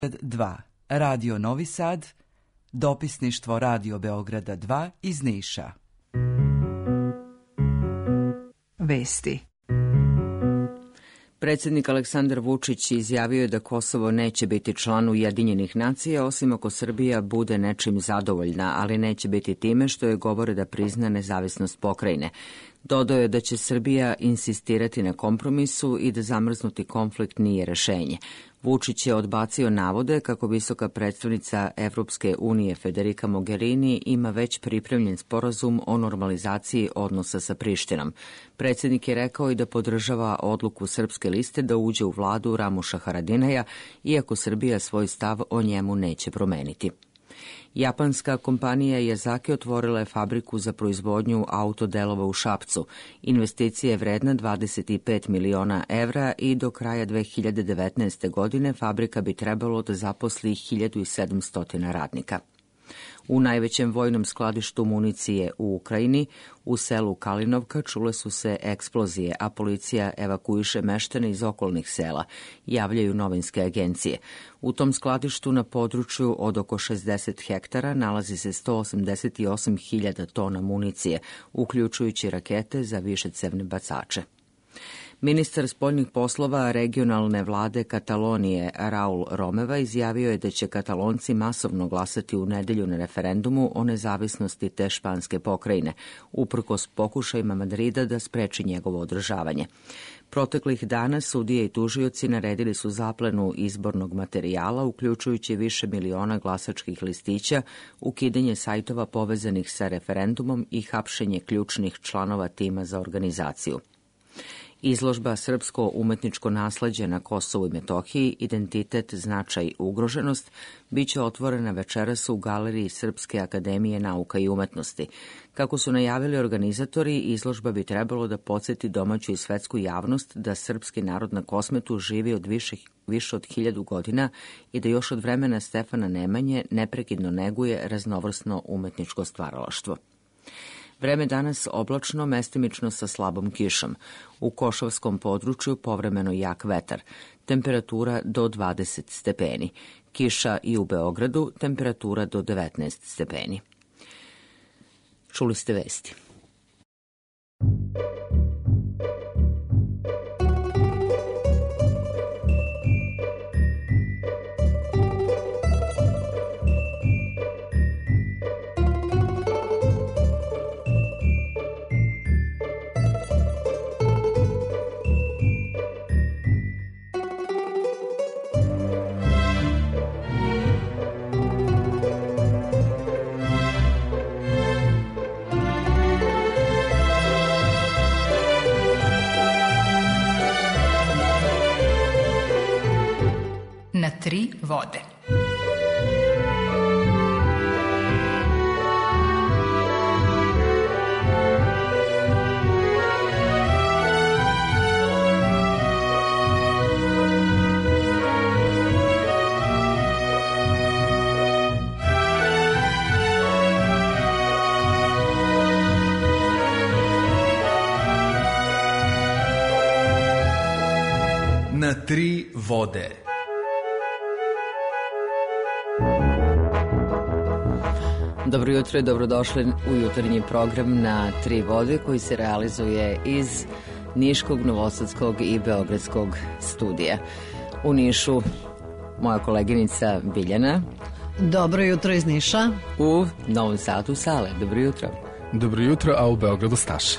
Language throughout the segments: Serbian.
2. Radio Novi Sad, dopisništvo Radio Beograda 2 iz Niša. Vesti. Predsjednik Aleksandar Vučić izjavio je da Kosovo neće biti član Ujedinjenih nacija osim ako Srbija bude nečim zadovoljna, ali neće biti time što je govore da prizna nezavisnost pokrajine. Dodao je da će Srbija insistirati na kompromisu i da zamrznuti konflikt nije rešenje. Vučić je odbacio navode kako visoka predstavnica Evropske unije Federica Mogherini ima već pripremljen sporazum o normalizaciji odnosa sa Prištinom. Predsjednik je rekao i da podržava odluku Srpske liste da uđe u vladu Ramuša Haradinaja, iako Srbija svoj stav o njemu neće promeniti. Japanska kompanija Yazaki otvorila je fabriku za proizvodnju autodelova u Šapcu. Investicija je vredna 25 miliona evra i do kraja 2019. godine fabrika bi trebalo da zaposli 1700 radnika. U najvećem vojnom skladištu municije u Ukrajini, u selu Kalinovka, čule su se eksplozije, a policija evakuiše meštane iz okolnih sela, javljaju novinske agencije. U tom skladištu na području od oko 60 hektara nalazi se 188.000 tona municije, uključujući rakete za višecevne bacače. Ministar spoljnih poslova regionalne vlade Katalonije Raul Romeva izjavio je da će Katalonci masovno glasati u nedelju na referendumu o nezavisnosti te španske pokrajine, uprkos pokušajima Madrida da spreči njegovo održavanje. Proteklih dana sudije i tužioci naredili su zaplenu izbornog materijala, uključujući više miliona glasačkih listića, ukidanje sajtova povezanih sa referendumom i hapšenje ključnih članova tima za organizaciju. Izložba Srpsko umetničko nasleđe na Kosovu i Metohiji, identitet, značaj, ugroženost, biće otvorena večeras u galeriji Srpske akademije nauka i umetnosti. Kako su najavili organizatori, izložba bi trebalo da podsjeti domaću i svetsku javnost da srpski narod na Kosmetu živi od više od 1000 godina i da još od vremena Stefana Nemanje neprekidno neguje raznovrsno umetničko stvaralaštvo. Vreme danas oblačno, mestimično sa slabom kišom. U Košavskom području povremeno jak vetar. Temperatura do 20 stepeni. Kiša i u Beogradu, temperatura do 19 stepeni. Čuli ste vesti. Na 3 vode. Na 3 vode. Dobro jutro i dobrodošli u jutarnji program Na 3 vode koji se realizuje iz Niškog, Novosadskog i Beogradskog studija. U Nišu moja koleginica Biljana. Dobro jutro iz Niša. U Novom Sadu Sale. Dobro jutro. Dobro jutro, a u Beogradu Staša.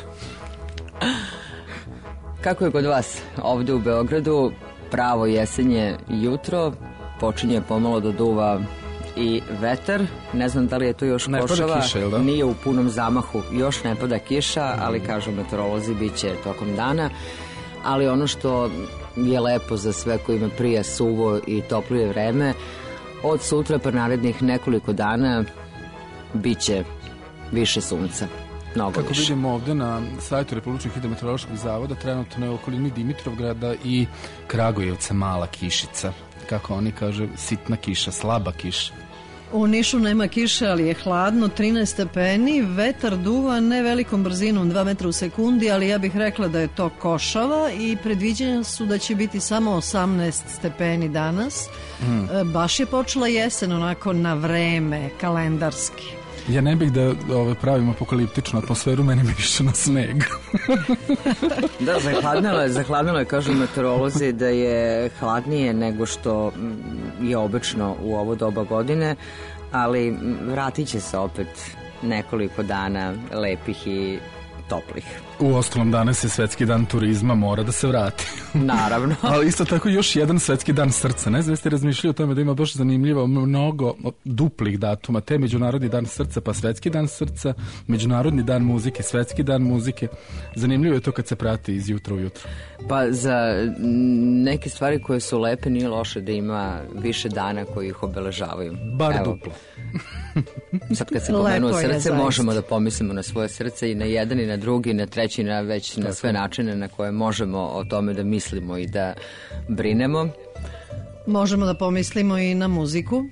Kako je kod vas? Ovde u Beogradu pravo jesenje jutro, počinje pomalo da duva i vetar. Ne znam da li je to još Košava, kiša, nije u punom zamahu, još ne pada kiša, ali kažu meteorolozi bit će tokom dana. Ali ono što je lepo za sve koji ima prija suvo i toplije vreme, od sutra pa narednih nekoliko dana bit će više sunca. Kako vidimo ovde na sajtu Republičkog hidrometeorološkog zavoda, trenutno je u okolini Dimitrovgrada i Kragujevca mala kišica. Kako oni kažu, sitna kiša, slaba kiša. U Nišu nema kiše, ali je hladno, 13 stepeni, vetar duva ne velikom brzinom, 2 metra u sekundi, ali ja bih rekla da je to košava i predviđenja su da će biti samo 18 stepeni danas. Baš je počela jesen onako na vreme, kalendarski. Ja ne bih da pravim apokaliptičnu atmosferu, meni mi više na sneg. Da, zahladnilo je, kažu meteorolozi, da je hladnije nego što je obično u ovo doba godine, ali vratit će se opet nekoliko dana lepih i toplih. U ostalom, danas je Svetski dan turizma, mora da se vrati. Naravno. Ali isto tako još jedan Svetski dan srca. Ne znam, jeste razmišljali o tome da ima baš zanimljivo mnogo duplih datuma. Te Međunarodni dan srca, pa Svetski dan srca, Međunarodni dan muzike, Svetski dan muzike. Zanimljivo je to kad se prati iz jutra u jutro. Pa za neke stvari koje su lepe nije loše da ima više dana koji ih obeležavaju. Bar duplo. Sad kad se pomenuo srce, možemo da pomislimo na svoje srce i na jedan i na drugi, na treći, već na sve načine na koje možemo o tome da mislimo i da brinemo. Možemo da pomislimo i na muziku.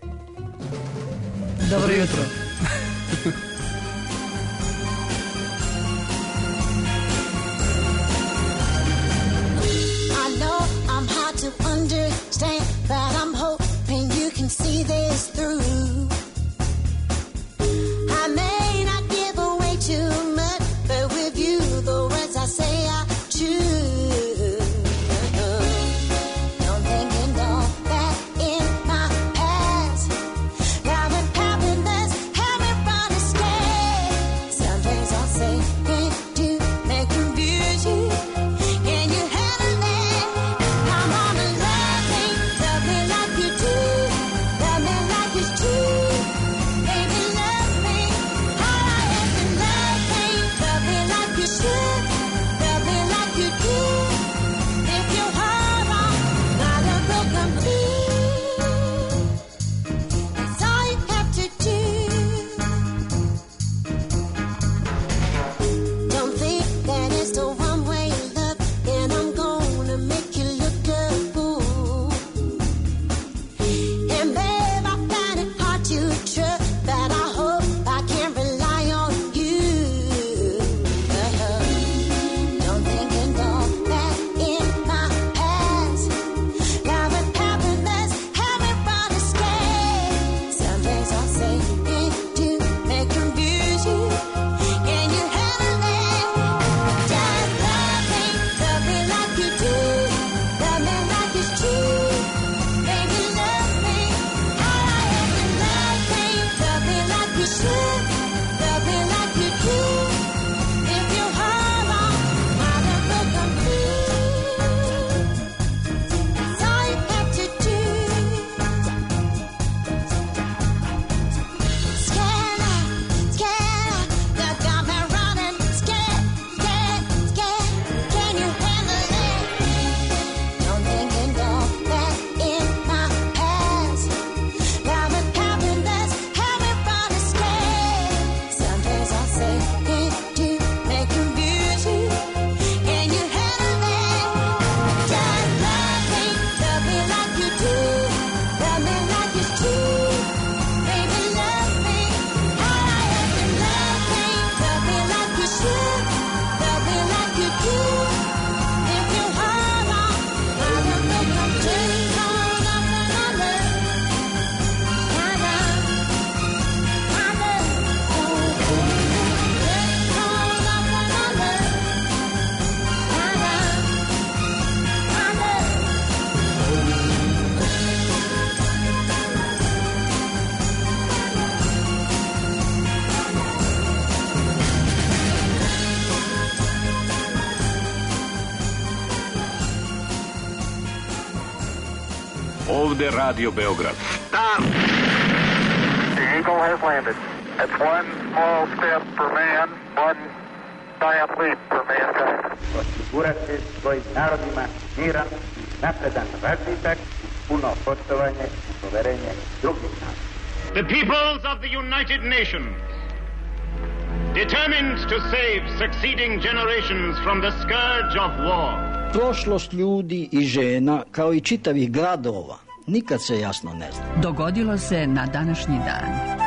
Dobro jutro. I know I'm hard to understand, but I'm hoping you can see this through. I may not give away too much, but with you the words I say are true. Don't think you know that in my past, love and happiness have me running scared. Some things I'll say can't do, may confuse you. Can you handle that? I'm on a love thing, love me like you do, love me like it's true. Baby, love me how I am in love thing, love me like you should, love me like you do. If you hold on, my love will come true. That's all you have to do. Don't think that it's the one-way love, and I'm gonna make you look a fool. And babe, I find it hard to trust, but I hope I can rely on you. Don't think you know that in my past, love and happiness have me running scared. Some things I'll say and do may confuse you. Can you handle that? Just love me like you do, love me like it's true. Baby, love me how I am in love thing, love me like you should, love me like you do. If you hold on, my love will come through. That's all you have to do. Scared, that got me running. Scared. Can you handle it? Don't think you know that in my past, love and happiness have me running scared. Some things I'll say and do may confuse you. Can you handle it? Just love me like you do, love me like it's true. Baby, love me how I am in love thing, love me like you should, love me like you do. If you hold on, my love will come true. Hold on for my love, my love, my love. Hold on for my love, my love, my love. Ovde Radio Beograd. Stop! The Eagle has landed. It's one small step for man, one giant leap for mankind. Osigurati svojim narodima miran, napredan razvitak, puno poštovanje i poverenje drugih naroda. The peoples of the United Nations, determined to save succeeding generations from the scourge of war. Prošlost ljudi i žena, kao i čitavih gradova, nikad se jasno ne zna. Dogodilo se na današnji dan.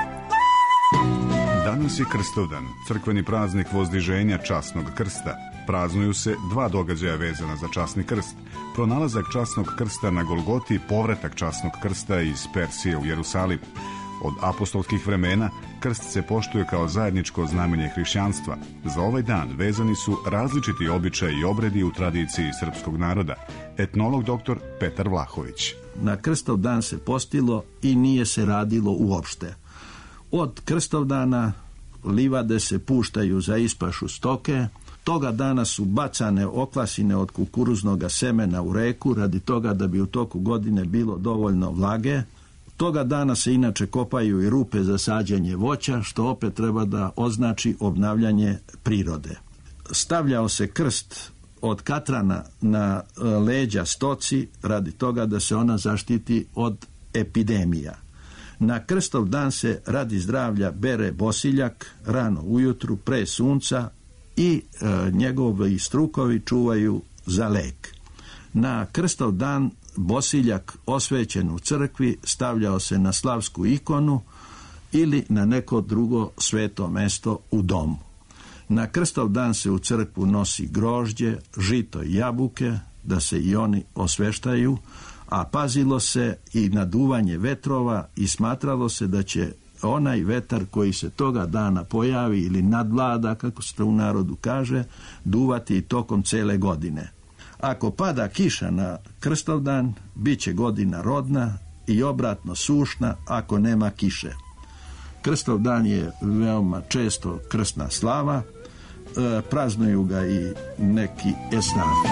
Danas je Krstovdan, crkveni praznik vozdiženja časnog krsta. Praznuju se dva događaja vezana za časni krst. Pronalazak časnog krsta na Golgoti i povratak časnog krsta iz Persije u Jerusalim. Od apostolskih vremena krst se poštuje kao zajedničko znamenje hrišćanstva. Za ovaj dan vezani su različiti običaji i obredi u tradiciji srpskog naroda. Etnolog dr. Petar Vlahović. Na Krstov dan se postilo i nije se radilo uopšte. Od Krstovdana livade se puštaju za ispašu stoke, toga dana su bacane okvasine od kukuruznog semena u reku radi toga da bi u toku godine bilo dovoljno vlage. Toga dana se inače kopaju i rupe za sađenje voća, što opet treba da označi obnavljanje prirode. Stavljao se krst od katrana na leđa stoci radi toga da se ona zaštiti od epidemija. Na Krstov dan se radi zdravlja bere bosiljak rano ujutru pre sunca i njegovi strukovi čuvaju za lek. Na Krstov dan bosiljak osvećen u crkvi stavljao se na slavsku ikonu ili na neko drugo sveto mesto u domu. Na Krstov dan se u crkvu nosi grožđe, žito i jabuke, da se i oni osveštaju, a pazilo se i na duvanje vetrova i smatralo se da će onaj vetar koji se toga dana pojavi ili nadvlada, kako se to u narodu kaže, duvati i tokom cele godine. Ako pada kiša na Krstovdan, bit će godina rodna i obratno sušna ako nema kiše. Krstovdan je veoma često krsna slava, praznuju ga i neki eslami.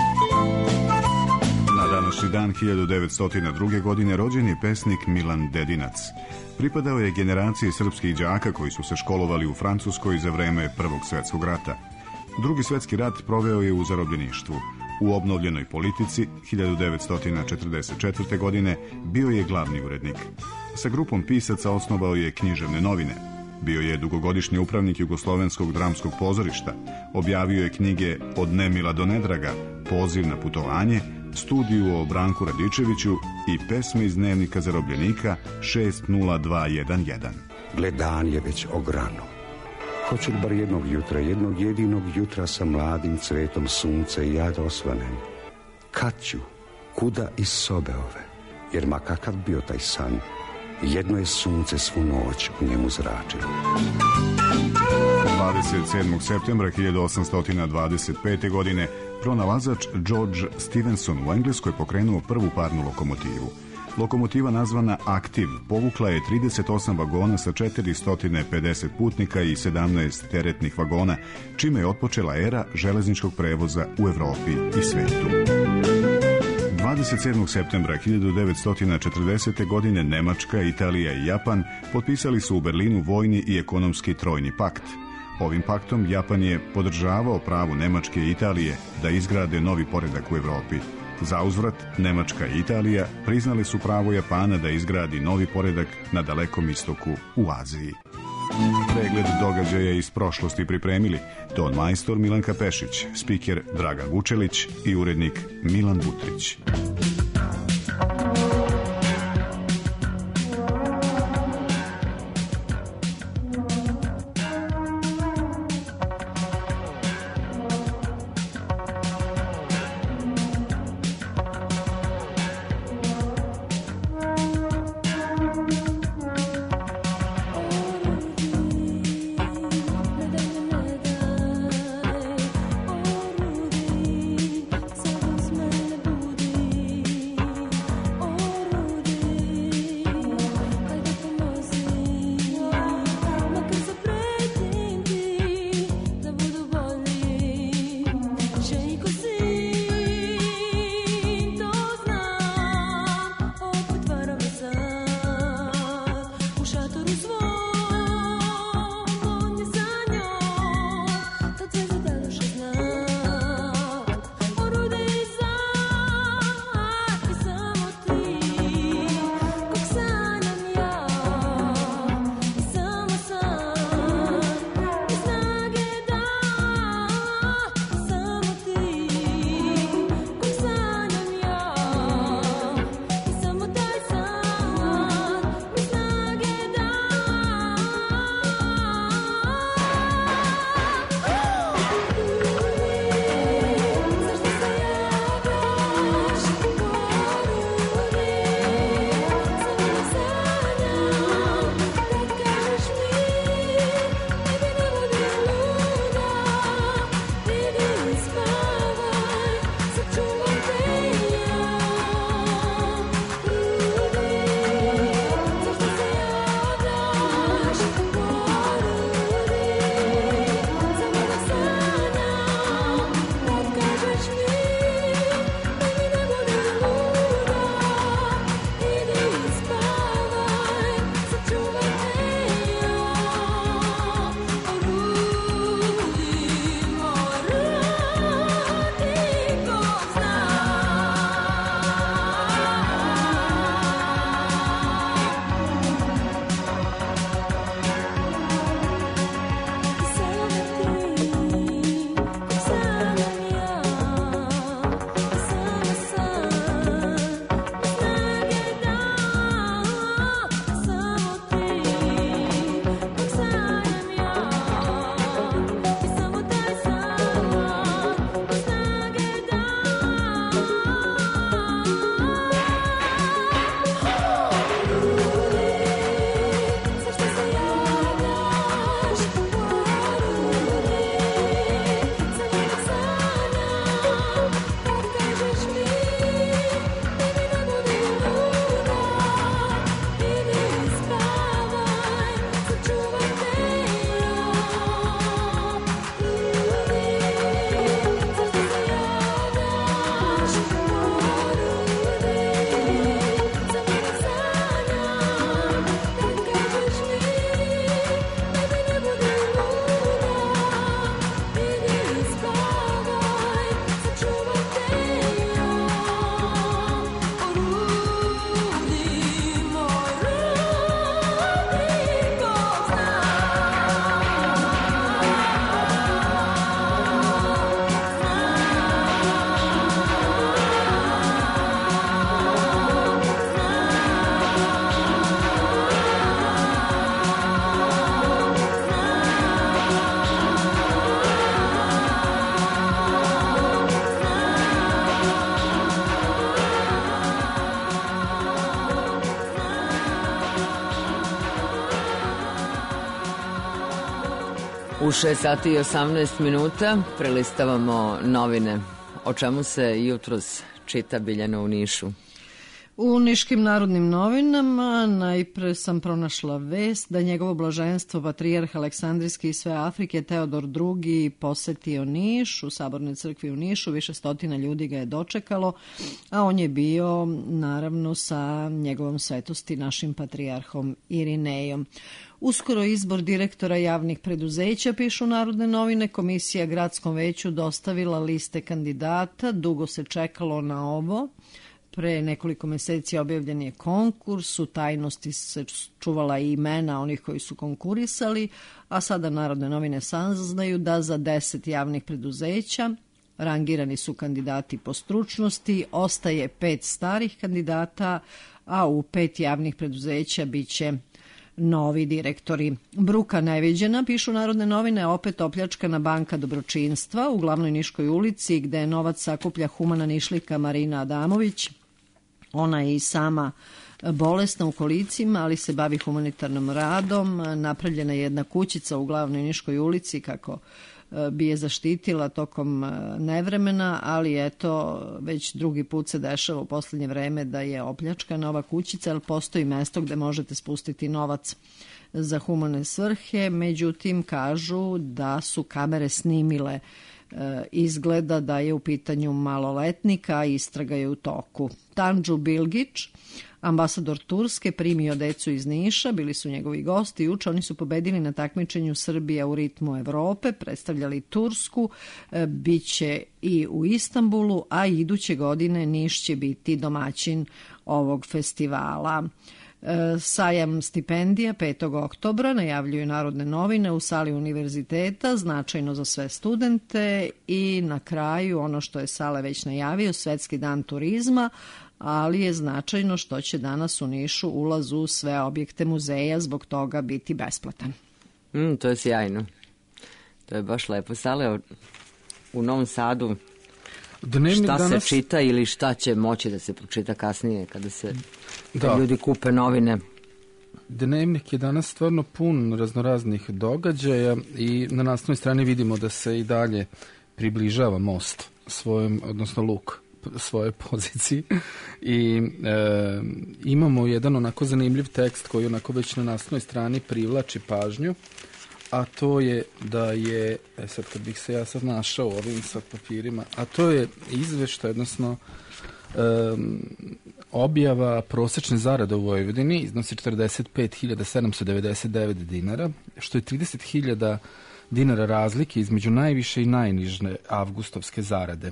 Na današnji dan 1902. godine rođen je pesnik Milan Dedinac. Pripadao je generaciji srpskih đaka koji su se školovali u Francuskoj za vreme Prvog svjetskog rata. Drugi svjetski rat proveo je u zarobljeništvu. U obnovljenoj politici 1944. godine bio je glavni urednik. Sa grupom pisaca osnovao je književne novine. Bio je dugogodišnji upravnik Jugoslovenskog dramskog pozorišta. Objavio je knjige Od nemila do nedraga, Poziv na putovanje, Studiju o Branku Radičeviću i pesme iz dnevnika zarobljenika 60211. Gle, dan je već ograno. Hoću li bar jednog jedinog jutra sa mladim cvetom sunca i ja da osvanem? Kad ću, kuda iz sobe ove? Jer ma kakav bio taj san, jedno je sunce svu noć u njemu zračilo. 27. septembra 1825. godine pronalazač George Stephenson u Engleskoj pokrenuo prvu parnu lokomotivu. Lokomotiva nazvana Aktiv povukla je 38 vagona sa 450 putnika i 17 teretnih vagona, čime je otpočela era železničkog prevoza u Evropi i svetu. 27. septembra 1940. godine Nemačka, Italija i Japan potpisali su u Berlinu vojni i ekonomski trojni pakt. Ovim paktom Japan je podržavao pravo Nemačke i Italije da izgrade novi poredak u Evropi. Za uzvrat, Nemačka i Italija priznali su pravo Japana da izgradi novi poredak na Dalekom istoku u Aziji. Pregled događaja iz prošlosti pripremili ton majstor Milanka Pešić, spiker Dragan Vučelić i urednik Milan Butrić. U 6 sati i 18 minuta prelistavamo novine. O čemu se jutros čita, Biljana, u Nišu? U Niškim narodnim novinama najpre sam pronašla vest da njegovo blaženstvo patrijarh Aleksandrijski i sve Afrike Teodor II posetio Niš u Sabornoj crkvi u Nišu. Više stotina ljudi ga je dočekalo, a on je bio naravno sa njegovom svetosti našim patrijarhom Irinejom. Uskoro izbor direktora javnih preduzeća, pišu Narodne novine. Komisija gradskom veću dostavila liste kandidata. Dugo se čekalo na ovo. Pre nekoliko meseci objavljen je konkurs, u tajnosti se čuvala i imena onih koji su konkurisali, a sada Narodne novine saznaju da za 10 javnih preduzeća rangirani su kandidati po stručnosti, ostaje 5 starih kandidata, a u 5 javnih preduzeća biće novi direktori. Bruka neviđena, pišu Narodne novine, opet opljačkana banka dobročinstva u glavnoj Niškoj ulici gde je novac sakuplja humana Nišlika Marina Adamović. Ona je i sama bolesna u kolicima, ali se bavi humanitarnom radom. Napravljena je jedna kućica u glavnoj Niškoj ulici kako bi je zaštitila tokom nevremena, ali eto, već drugi put se dešava u poslednje vreme da je opljačkana ova kućica, jer postoji mesto gde možete spustiti novac za humane svrhe. Međutim, kažu da su kamere snimile izgleda da je u pitanju maloletnika, a istraga je u toku. Tanđu Bilgić, ambasador Turske, primio decu iz Niša, bili su njegovi gosti juče. Oni su pobedili na takmičenju Srbija u ritmu Evrope, predstavljali Tursku, biće i u Istanbulu, a iduće godine Niš će biti domaćin ovog festivala. Sajam stipendija 5. oktobra, najavljuju Narodne novine, u sali univerziteta, značajno za sve studente. I na kraju, ono što je Sale već najavio, Svetski dan turizma, ali je značajno što će danas u Nišu ulaz u sve objekte muzeja zbog toga biti besplatan. To je sjajno. To je baš lepo. Sale, u Novom Sadu šta se čita ili šta će moći da se pročita kasnije kada se ljudi kupe novine? Dnevnik je danas stvarno pun raznoraznih događaja i na naslovnoj strani vidimo da se i dalje približava most svojom, odnosno luk svoje poziciji i imamo jedan onako zanimljiv tekst koji onako već na naslovnoj strani privlači pažnju, a to je da je, sad kad bih se ja sad našao ovim sad papirima, a to je izveštaj, odnosno objava prosečne zarade u Vojvodini, iznosi 45.799 dinara, što je 30.000 dinara razlike između najviše i najniže avgustovske zarade.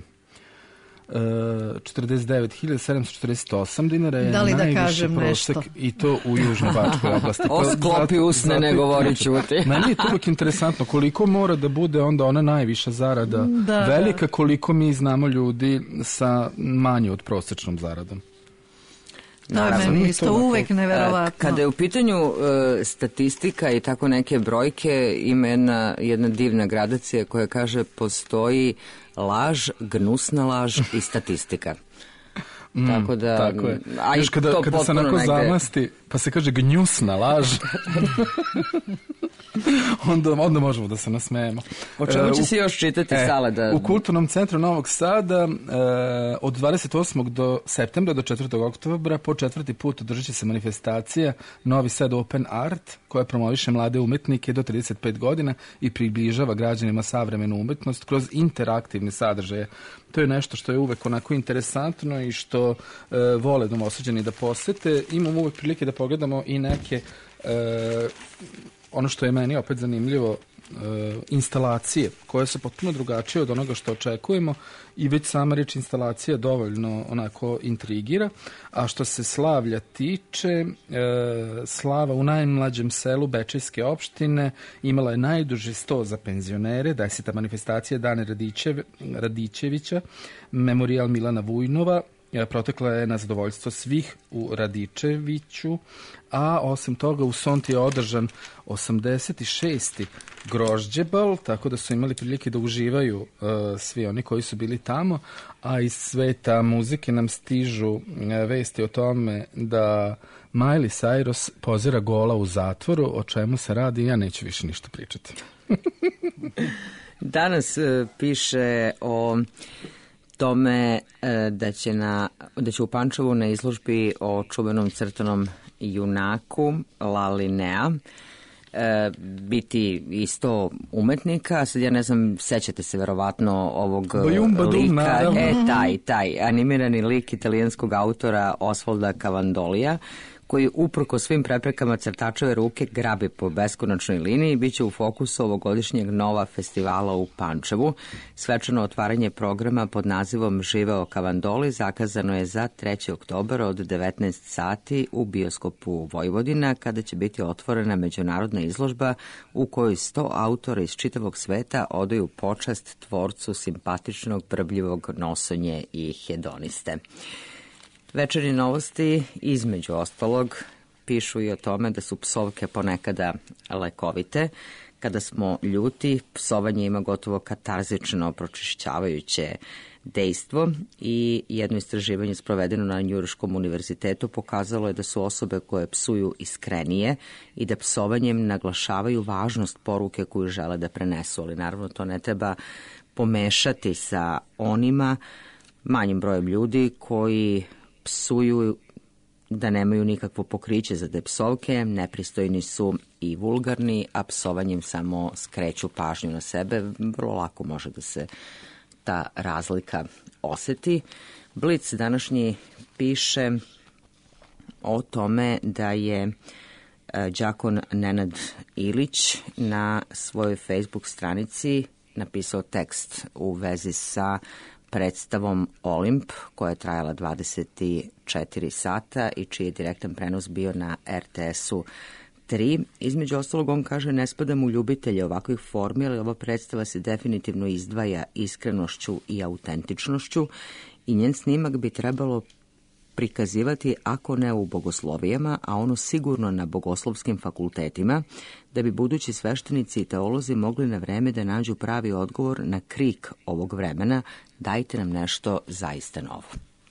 49.748 dinara je najviši prosek i to u Južnobačkoj oblasti. Osklopi usne, ne govori ćuti. Meni je to uvijek interesantno koliko mora da bude onda ona najviša zarada velika, koliko mi znamo ljudi sa manje od prosečnom zaradom. To je meni isto uvek neverovatno. Kada je u pitanju statistika i tako neke brojke, ima jedna divna gradacija koja kaže postoji laž, gnusna laž i statistika. Tako da... Tako je. Još kada se onako zamasti, pa se kaže gnjusna laž, onda možemo da se nasmejemo. O čemu će se još čitati, Sale? U Kulturnom centru Novog Sada od 28. do septembra do 4. oktobra po 4. put održat će se manifestacija Novi Sad Open Art, koja promoviše mlade umetnike do 35 godina i približava građanima savremenu umetnost kroz interaktivne sadržaje. To je nešto što je uvek onako interesantno i što vole Novosađani da posete. Imamo uvek prilike da pogledamo i neke, ono što je meni opet zanimljivo, instalacije koje su potpuno drugačije od onoga što očekujemo i već sama reč instalacija dovoljno onako intrigira. A što se slavlja tiče, slava u najmlađem selu Bečejske opštine imala je najduži sto za penzionere, 10. manifestacija Dane Radičevića, memorijal Milana Vujnova protekla je na zadovoljstvo svih u Radičeviću, a osim toga u Sonti je održan 86. grožđebal, tako da su imali prilike da uživaju svi oni koji su bili tamo, a iz sveta muzike nam stižu vesti o tome da Miley Cyrus pozira gola u zatvoru, o čemu se radi, ja neću više ništa pričati. Danas piše o tome da će u Pančevu na izložbi o čuvenom crtanom junaku Lalinea biti isto umetnika. Sad ja ne znam, sećate se verovatno ovog lika. Taj animirani lik italijanskog autora Osvalda Cavandolija, koji uprko svim preprekama crtačeve ruke grabi po beskonačnoj liniji i bit će u fokusu ovogodišnjeg Nova festivala u Pančevu. Svečano otvaranje programa pod nazivom Živeo Cavandoli zakazano je za 3. oktobar od 19 sati u bioskopu Vojvodina, kada će biti otvorena međunarodna izložba u kojoj 100 autora iz čitavog sveta odaju počast tvorcu simpatičnog, brbljivog nosonje i hedoniste. Večernje novosti, između ostalog, pišu i o tome da su psovke ponekada lekovite. Kada smo ljuti, psovanje ima gotovo katarzično pročišćavajuće dejstvo i jedno istraživanje sprovedeno na Njujorškom univerzitetu pokazalo je da su osobe koje psuju iskrenije i da psovanjem naglašavaju važnost poruke koju žele da prenesu, ali naravno to ne treba pomešati sa onima manjim brojem ljudi koji psuju da nemaju nikakvo pokriće za te psovke, nepristojni su i vulgarni, a psovanjem samo skreću pažnju na sebe. Vrlo lako može da se ta razlika oseti. Blic današnji piše o tome da je đakon Nenad Ilić na svojoj Facebook stranici napisao tekst u vezi sa predstavom Olimp, koja je trajala 24 sata i čiji je direktan prenos bio na RTS-u 3. Između ostalog, on kaže, ne spadam u ljubitelje ovakvih formi, ali ova predstava se definitivno izdvaja iskrenošću i autentičnošću i njen snimak bi trebalo prikazivati, ako ne u bogoslovijama, a ono sigurno na bogoslovskim fakultetima, da bi budući sveštenici i teolozi mogli na vreme da nađu pravi odgovor na krik ovog vremena: dajte nam nešto zaista novo.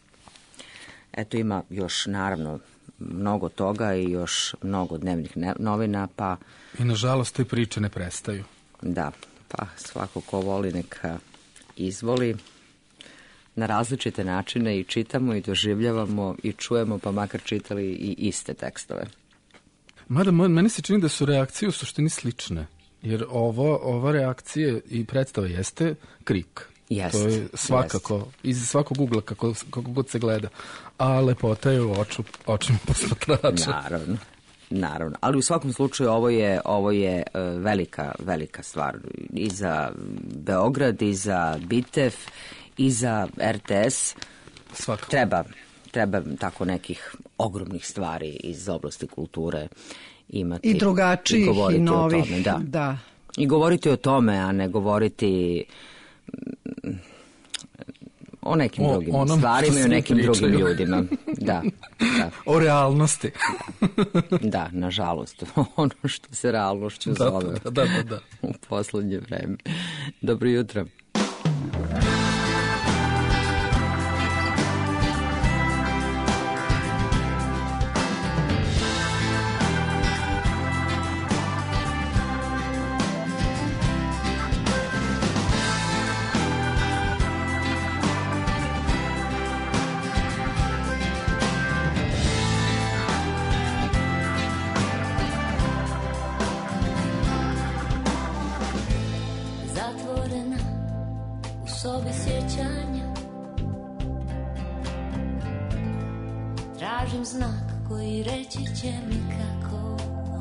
Eto, ima još naravno mnogo toga i još mnogo dnevnih novina, pa... I nažalost te priče ne prestaju. Da, pa svako ko voli neka izvoli. Na različite načine i čitamo i doživljavamo i čujemo, pa makar čitali i iste tekstove. Mada meni se čini da su reakcije u suštini slične, jer ova reakcija i predstava jeste krik. Jest, to je svakako, iz svakog ugla kako god se gleda, a lepota je u očima posmatrača. Naravno, ali u svakom slučaju ovo je velika stvar i za Beograd, i za Bitev, i za RTS. Svakako. Treba tako nekih ogromnih stvari iz oblasti kulture imati. I drugačijih i novih. Tome, da. I govoriti o tome, a ne govoriti o nekim drugim stvarima i o nekim drugim ljudima. Da. O realnosti. Da, nažalost. Ono što se realnošću zove. Da. U poslednje vreme. Dobro jutro. Tražim znak koji reći će mi kako.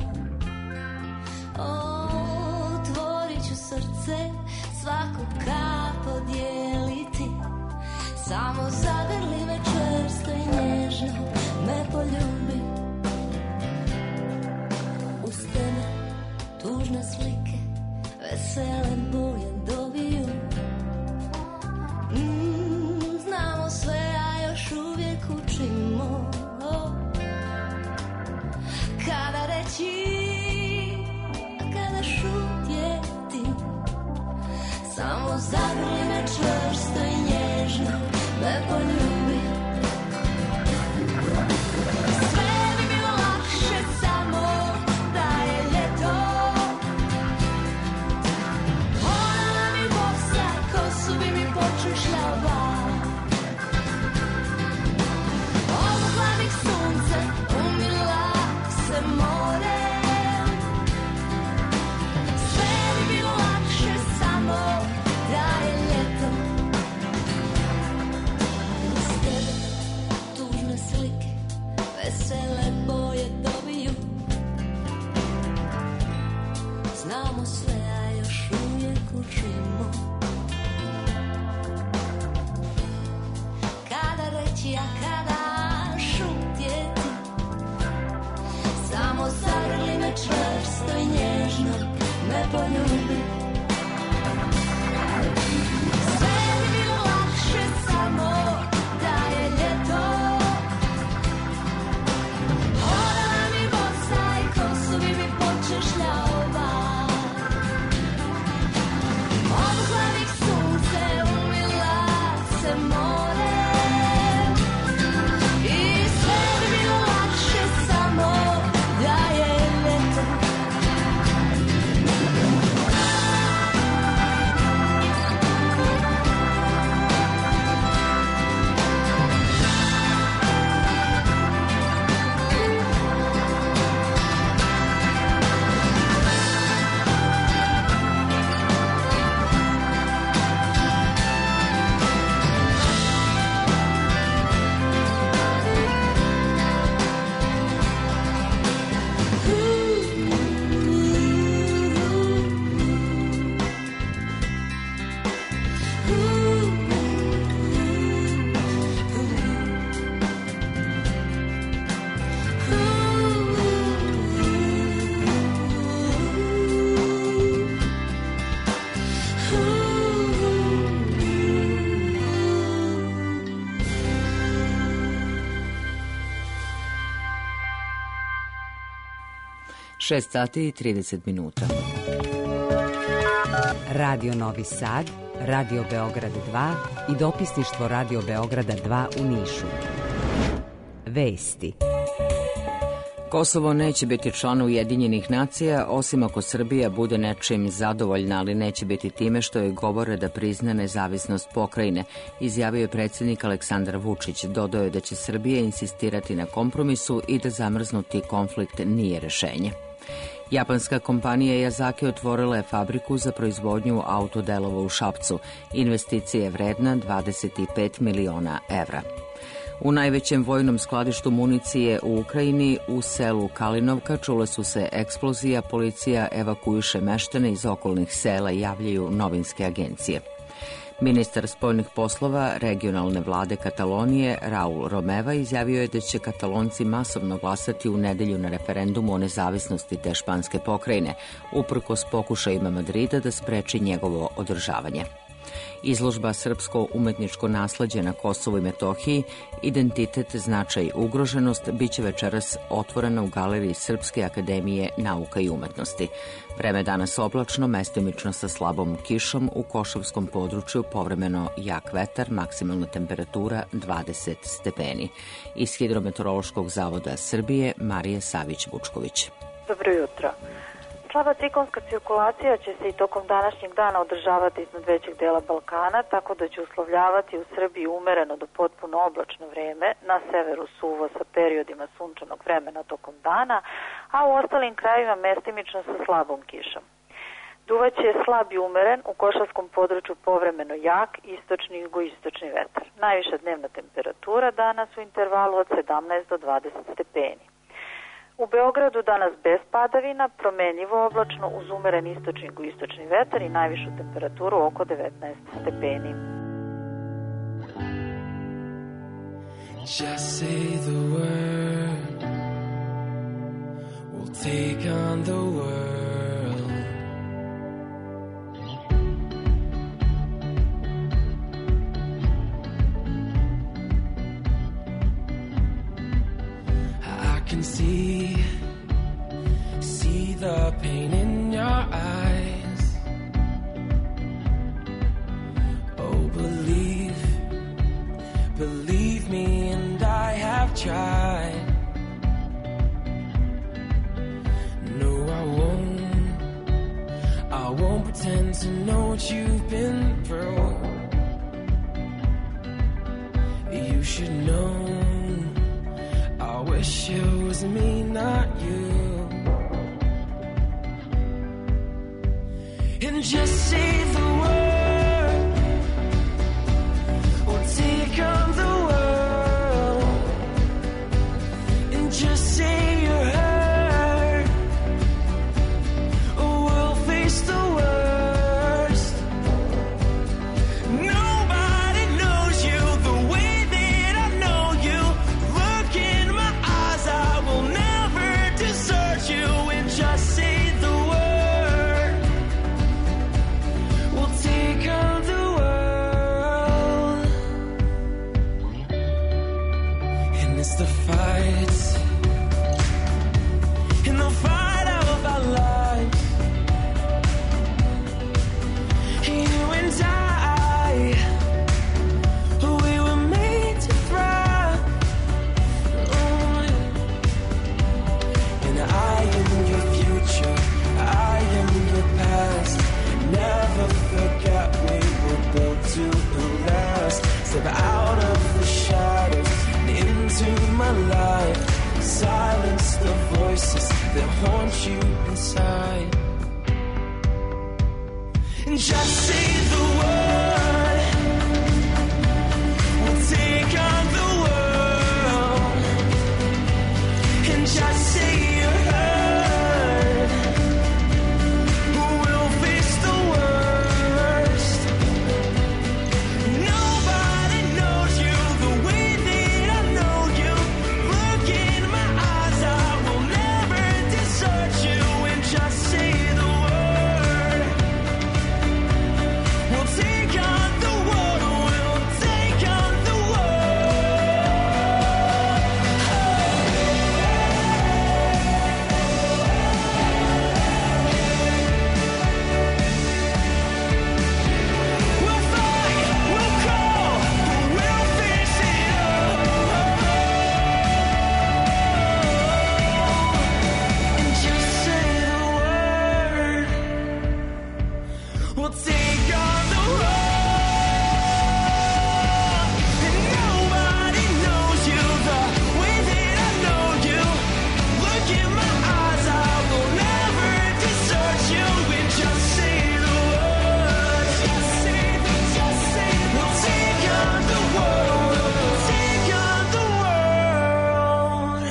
Otvorit ću srce, svaku kap podijeliti. Samo zagrli me čvrsto i nježno, me poljubi. Uz tebe tužne slike, vesele boje dobiju. Znamo sve, a još uvijek reći kada šutjeti? Samo zagrli me čvrsto i nježno, me poljubi. Sve bi bilo lakše samo da je ljeto. Ona mi bosa, kosu bi mi počušljava. Obukla bih sunce, umila se more. Sve bi bilo lakše samo da je ljeto. S tebe tužne slike, vesele boje dobiju. Znamo sve, a još uvijek učimo. Kada reći, a kada šutjeti? Samo zagrli me čvrsto i nježno, me poljubi. Sve bi bilo lakše samo da je ljeto. Ona mi bosa i kosu bi mi počešljava. Obukla bih sunce, umila se more. I sve bi bilo lakše samo da je ljeto. Šest sati i 30 minuta. Radio Novi Sad, Radio Beograd 2 i dopisništvo Radio Beograda 2 u Nišu. Vesti. Kosovo neće biti član Ujedinjenih nacija, osim ako Srbija bude nečim zadovoljna, ali neće biti time što je govore da prizna nezavisnost pokrajine, izjavio je predsjednik Aleksandar Vučić. Dodao je da će Srbija insistirati na kompromisu i da zamrznuti konflikt nije rešenje. Japanska kompanija Yazaki otvorila je fabriku za proizvodnju autodelova u Šapcu. Investicija je vredna 25 miliona evra. U najvećem vojnom skladištu municije u Ukrajini, u selu Kalinovka, čule su se eksplozija, policija evakuiše meštane iz okolnih sela, javljaju novinske agencije. Ministar spoljnih poslova regionalne vlade Katalonije, Raul Romeva, izjavio je da će Katalonci masovno glasati u nedelju na referendumu o nezavisnosti te španske pokrajine, uprkos pokušajima Madrida da spreči njegovo održavanje. Izložba Srpsko umetničko nasleđe na Kosovu i Metohiji, identitet, značaj, ugroženost, biće večeras otvorena u galeriji Srpske akademije nauka i umetnosti. Vreme danas oblačno, mestimično sa slabom kišom, u Košavskom području povremeno jak vetar, maksimalna temperatura 20 stepeni. Iz Hidrometeorološkog zavoda Srbije, Marija Savić-Vučković. Dobro jutro. Slaba ciklonska cirkulacija će se i tokom današnjeg dana održavati iznad većeg dela Balkana, tako da će uslovljavati u Srbiji umereno do potpuno oblačno vreme, na severu suvo sa periodima sunčanog vremena tokom dana, a u ostalim krajevima mestimično sa slabom kišom. Duvaće slab i umeren, u Košavskom području povremeno jak, istočni i jugoistočni vetar. Najviša dnevna temperatura danas u intervalu od 17 do 20 stepeni. U Beogradu danas bez padavina, promenljivo oblačno uz umeren istočni i jugoistočni vetar i najvišu temperaturu oko 19 stepeni. Just say the word, we'll take on the world. I can see pretend to know what you've been through. You should know, I wish it was me, not you. And just say the word, or take on the world. And just say you're hurt, or we'll face the worst. Nobody knows you the way that I know you. Look in my eyes, I will never desert you. And just say the word, we'll take on the world. And it's the fight, in the fight of our lives. You and I, we were made to thrive. And I am your future, I am your past. Never forget we were built to last. Step out of the shadows and into my life. Silence the voices that haunt you inside. And just say the word, we'll take on the world. And just say you're hurt, we'll face the worst. Nobody knows you the way that I know you. Look in my eyes, I will never desert you. And just say the word, we'll take on the world, we'll take on the We'll fight, we'll crawl, we'll face it up. And just say the word, we'll take on the world. And nobody knows you the way that I know you. Look in my eyes, I will never desert you. And just say the word, we'll take on the world, we'll take on the world.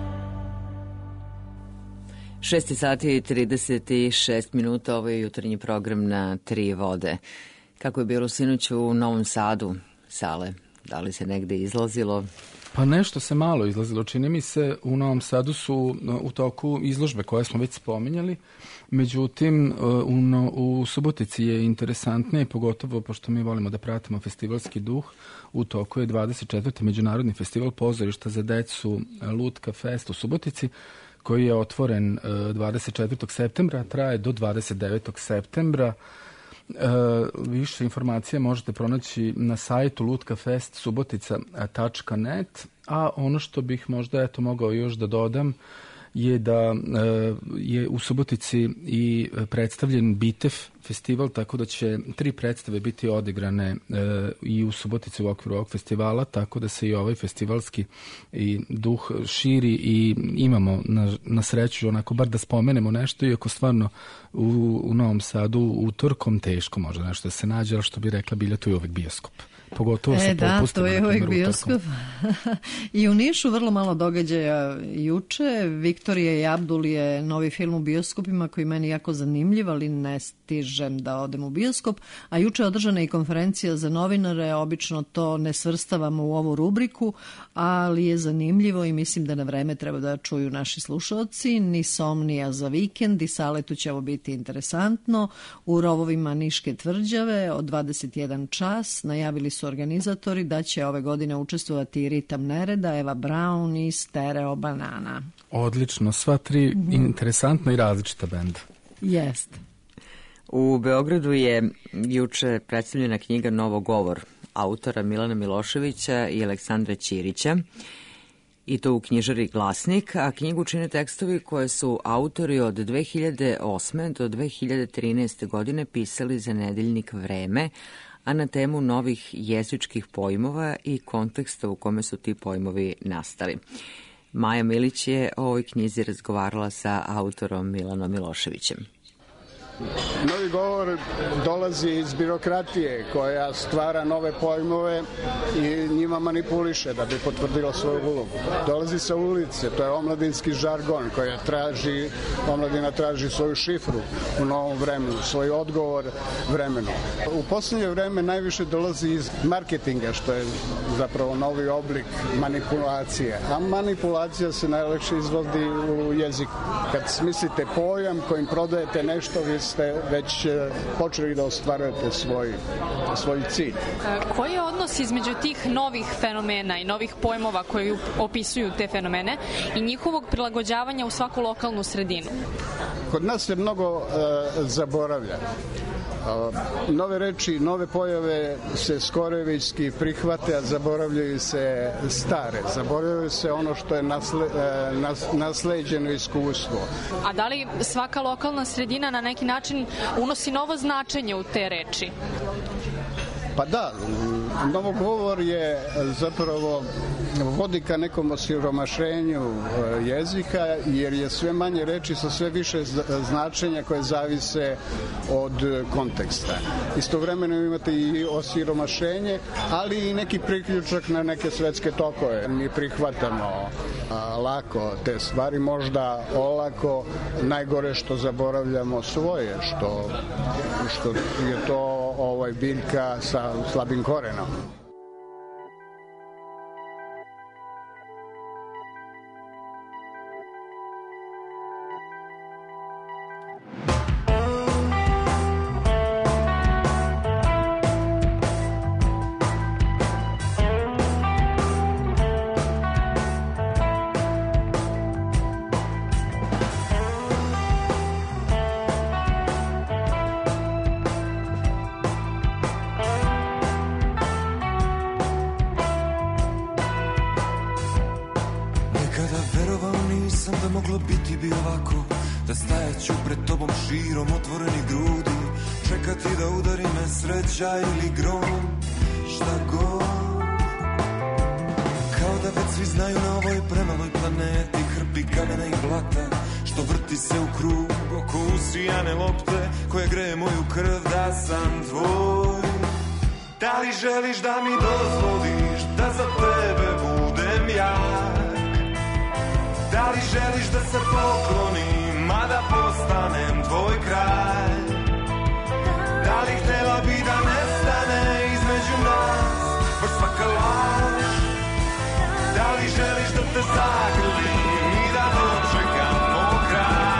6 sati i 36 minuta, ovo je jutarnji program na Tri vode. Kako je bilo sinoć u Novom Sadu, Sale? Da li se negde izlazilo? Pa nešto se malo izlazilo. Čini mi se u Novom Sadu su u toku izložbe koje smo već spominjali. Međutim, u Subotici je interesantnije, pogotovo pošto mi volimo da pratimo festivalski duh. U toku je 24. Međunarodni festival pozorišta za decu Lutka Fest u Subotici, koji je otvoren 24. septembra, traje do 29. septembra. Više informacije možete pronaći na sajtu lutkafestsubotica.net, a ono što bih možda mogao još da dodam je da je u Subotici i predstavljen Bitev festival, tako da će 3 predstave biti odigrane i u Subotici u okviru ovog festivala, tako da se i ovaj festivalski i duh širi i imamo na sreću onako bar da spomenemo nešto, iako stvarno u Novom Sadu utorkom teško može nešto da se nađe, ali što bi rekla Bilja, tu je uvek bioskop. Pogotovo se to je uvijek bioskop. I u Nišu vrlo malo događaja juče. Viktorija i Abdul je novi film u bioskopima koji meni jako zanimljiv, ali ne stižem da odem u bioskop. A juče je održana i konferencija za novinare, obično to ne svrstavamo u ovu rubriku, ali je zanimljivo i mislim da na vreme treba da čuju naši slušalci. Nisomnija za vikend i Saletu će ovo biti interesantno. U rovovima Niške tvrđave od 21 čas najavili su organizatori da će ove godine učestvovati i Ritam Nereda, Eva Braun i Stereo Banana. Odlično, sva 3 interesantna i različita benda. Jest. U Beogradu je juče predstavljena knjiga Novo govor autora Milana Miloševića i Aleksandra Ćirića. I to u knjižari Glasnik, a knjigu čine tekstovi koje su autori od 2008. do 2013. godine pisali za nedeljnik Vreme, a na temu novih jezičkih pojmova i konteksta u kome su ti pojmovi nastali. Maja Milić je o ovoj knjizi razgovarala sa autorom Milanom Miloševićem. Novi govor dolazi iz birokratije koja stvara nove pojmove i njima manipuliše da bi potvrdila svoju ulogu. Dolazi sa ulice, to je omladinski žargon koja omladina traži svoju šifru u novom vremenu, svoj odgovor vremenu. U poslednje vreme najviše dolazi iz marketinga, što je zapravo novi oblik manipulacije. A manipulacija se najlakše izvodi u jeziku. Kad smislite pojam kojim prodajete nešto, vi ste već počeli da ostvarujete svoj cilj. Koji je odnos između tih novih fenomena i novih pojmova koji opisuju te fenomene i njihovog prilagođavanja u svaku lokalnu sredinu? Kod nas se mnogo zaboravlja. Nove reči, nove pojave se skorevijski prihvate, a zaboravljaju se stare. Zaboravljaju se ono što je nasleđeno iskustvo. A da li svaka lokalna sredina na neki način unosi novo značenje u te reči? Pa da, novogovor je zapravo vodi ka nekom osiromašenju jezika, jer je sve manje reči sa sve više značenja koje zavise od konteksta. Istovremeno imate i osiromašenje, ali i neki priključak na neke svetske tokove. Mi prihvatamo lako te stvari, možda olako, najgore što zaboravljamo svoje, što je to biljka sa slabim korenom. Ili grom, šta god. Kao da već svi znaju na ovoj premaloj planeti hrpi kamena i blata, što vrti se u krug oko usijane lopte koja greje moju krv da sam tvoj. Da li želiš da mi dozvoliš da za tebe budem jak? Da li želiš da se poklonim, a da postanem tvoj kralj? Da li htjela bi da nestane između nas baš svaka laž? Da li želiš da te zagrlim i da dočekamo kraj?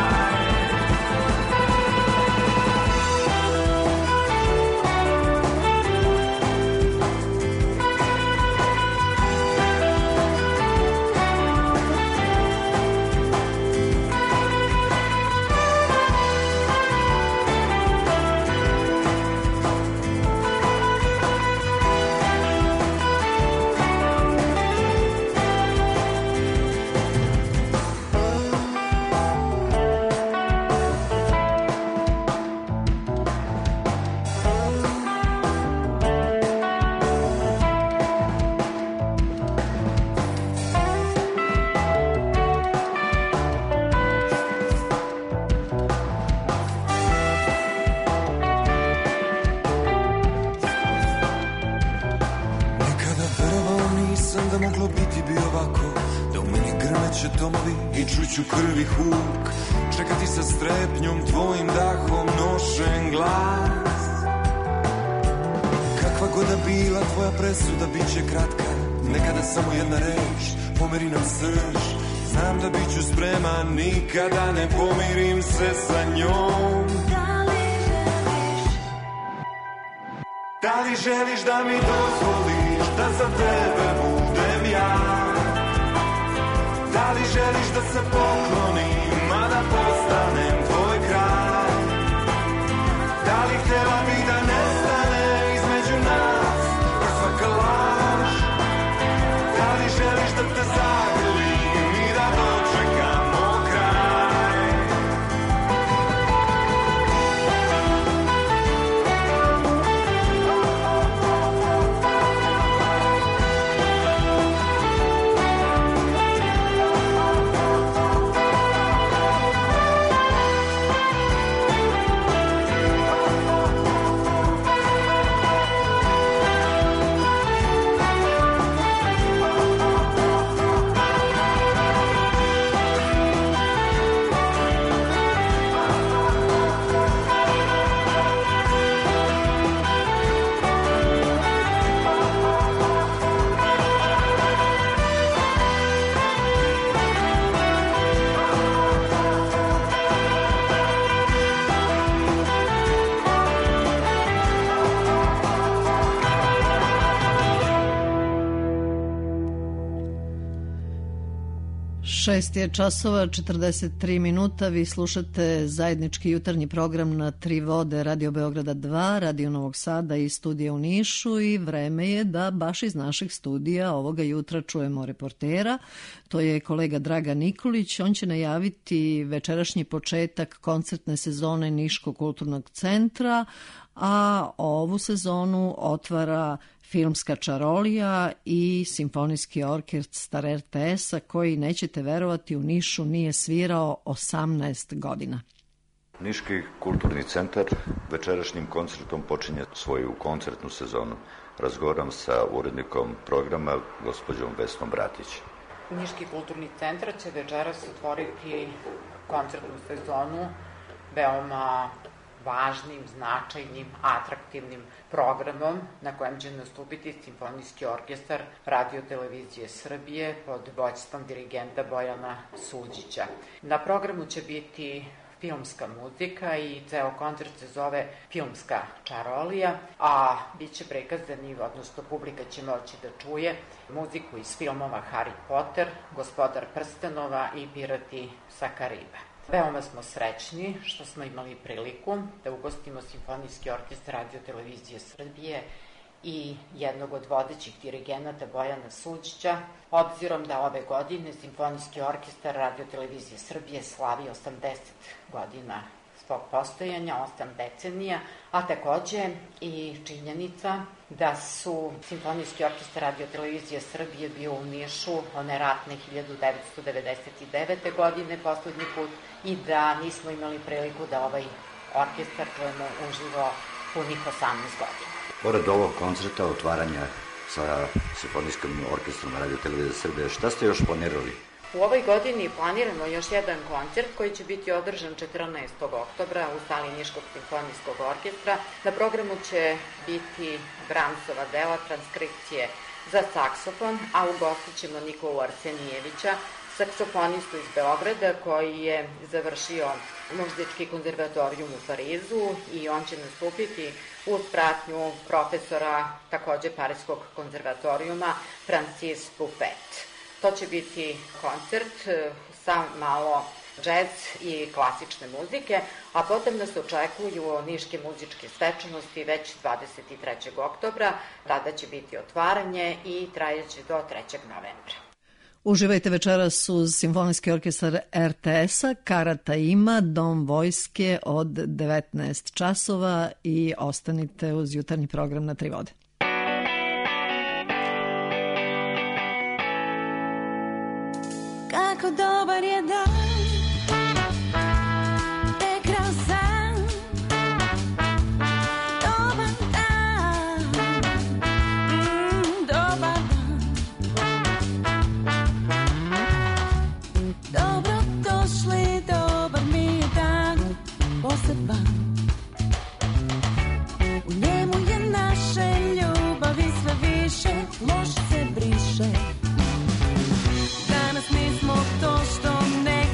Čuću krvi huk, čekati sa strepnjom, tvojim dahom nošen glas. Kakva god da bila tvoja presuda, bit će kratka, nekada samo jedna reč, pomeri nam srž. Znam da bit ću spreman, nikada ne pomirim se sa njom. Da li želiš da mi dozvoliš da za tebe budem ja? Da li želiš da se poklonim, a da postanem tvoj kralj? Da li htjela bi da nestane između nas baš svaka laž? Da li želiš da te zagrlim 6 je časova, 43 minuta. Vi slušate zajednički jutarnji program na Tri vode, Radio Beograda 2, Radio Novog Sada i studija u Nišu, i vreme je da baš iz naših studija ovoga jutra čujemo reportera. To je kolega Dragan Nikolić. On će najaviti večerašnji početak koncertne sezone Niškog kulturnog centra, a ovu sezonu otvara Filmska čarolija i Simfonijski orkestar RTS-a, koji, nećete verovati, u Nišu nije svirao 18 godina. Niški kulturni centar večerašnjim koncertom počinje svoju koncertnu sezonu. Razgovaram sa urednikom programa, gospođom Vesnom Bratić. Niški kulturni centar će večeras otvoriti koncertnu sezonu veoma važnim, značajnim, atraktivnim programom na kojem će nastupiti Simfonijski orkestar Radio televizije Srbije pod vođstvom dirigenta Bojana Suđića. Na programu će biti filmska muzika i ceo koncert se zove Filmska čarolija, a bit će prikazani, odnosno publika će moći da čuje muziku iz filmova Harry Potter, Gospodar prstenova i Pirati sa Kariba. Veoma smo srećni što smo imali priliku da ugostimo Simfonijski orkestar Radio televizije Srbije i jednog od vodećih dirigenata Bojana Suđića, obzirom da ove godine Simfonijski orkestar Radio televizije Srbije slavi 80 godina svog postojanja, 8 decenija, a takođe i činjenica da su Simfonijski orkestar Radio televizije Srbije bio u Nišu one ratne 1999. godine poslednji put i da nismo imali priliku da ovaj orkestar čujemo uživo punih 18 godina. Pored ovog koncerta otvaranja sa Simfonijskim orkestrom Radio televizije Srbije, šta ste još planirali? U ovoj godini planiramo još jedan koncert koji će biti održan 14. oktobra u sali Niškog simfonijskog orkestra. Na programu će biti Brahmsova dela, transkripcije za saksofon, a ugostit ćemo Nikolu Arsenijevića, saksofonistu iz Beograda koji je završio muzički konzervatorijum u Parizu i on će nastupiti uz pratnju profesora takođe Parijskog konzervatorijuma Francis Buffet. To će biti koncert sa malo džez i klasične muzike, a potom nas očekuju niške muzičke svečanosti već 23. oktobra. Tada će biti otvaranje i trajeće do 3. novembra. Uživajte večeras uz Simfonijski orkestar RTS-a. Karata ima, Dom vojske od 19 časova i ostanite uz jutarnji program na Tri vode. Kako dobar je dan, prekrasan, dobar dan, dobar dan. Dobro došli, dobar mi je dan, poseban. U njemu je naše ljubavi sve više, loše se briše. Danas nismo to što neki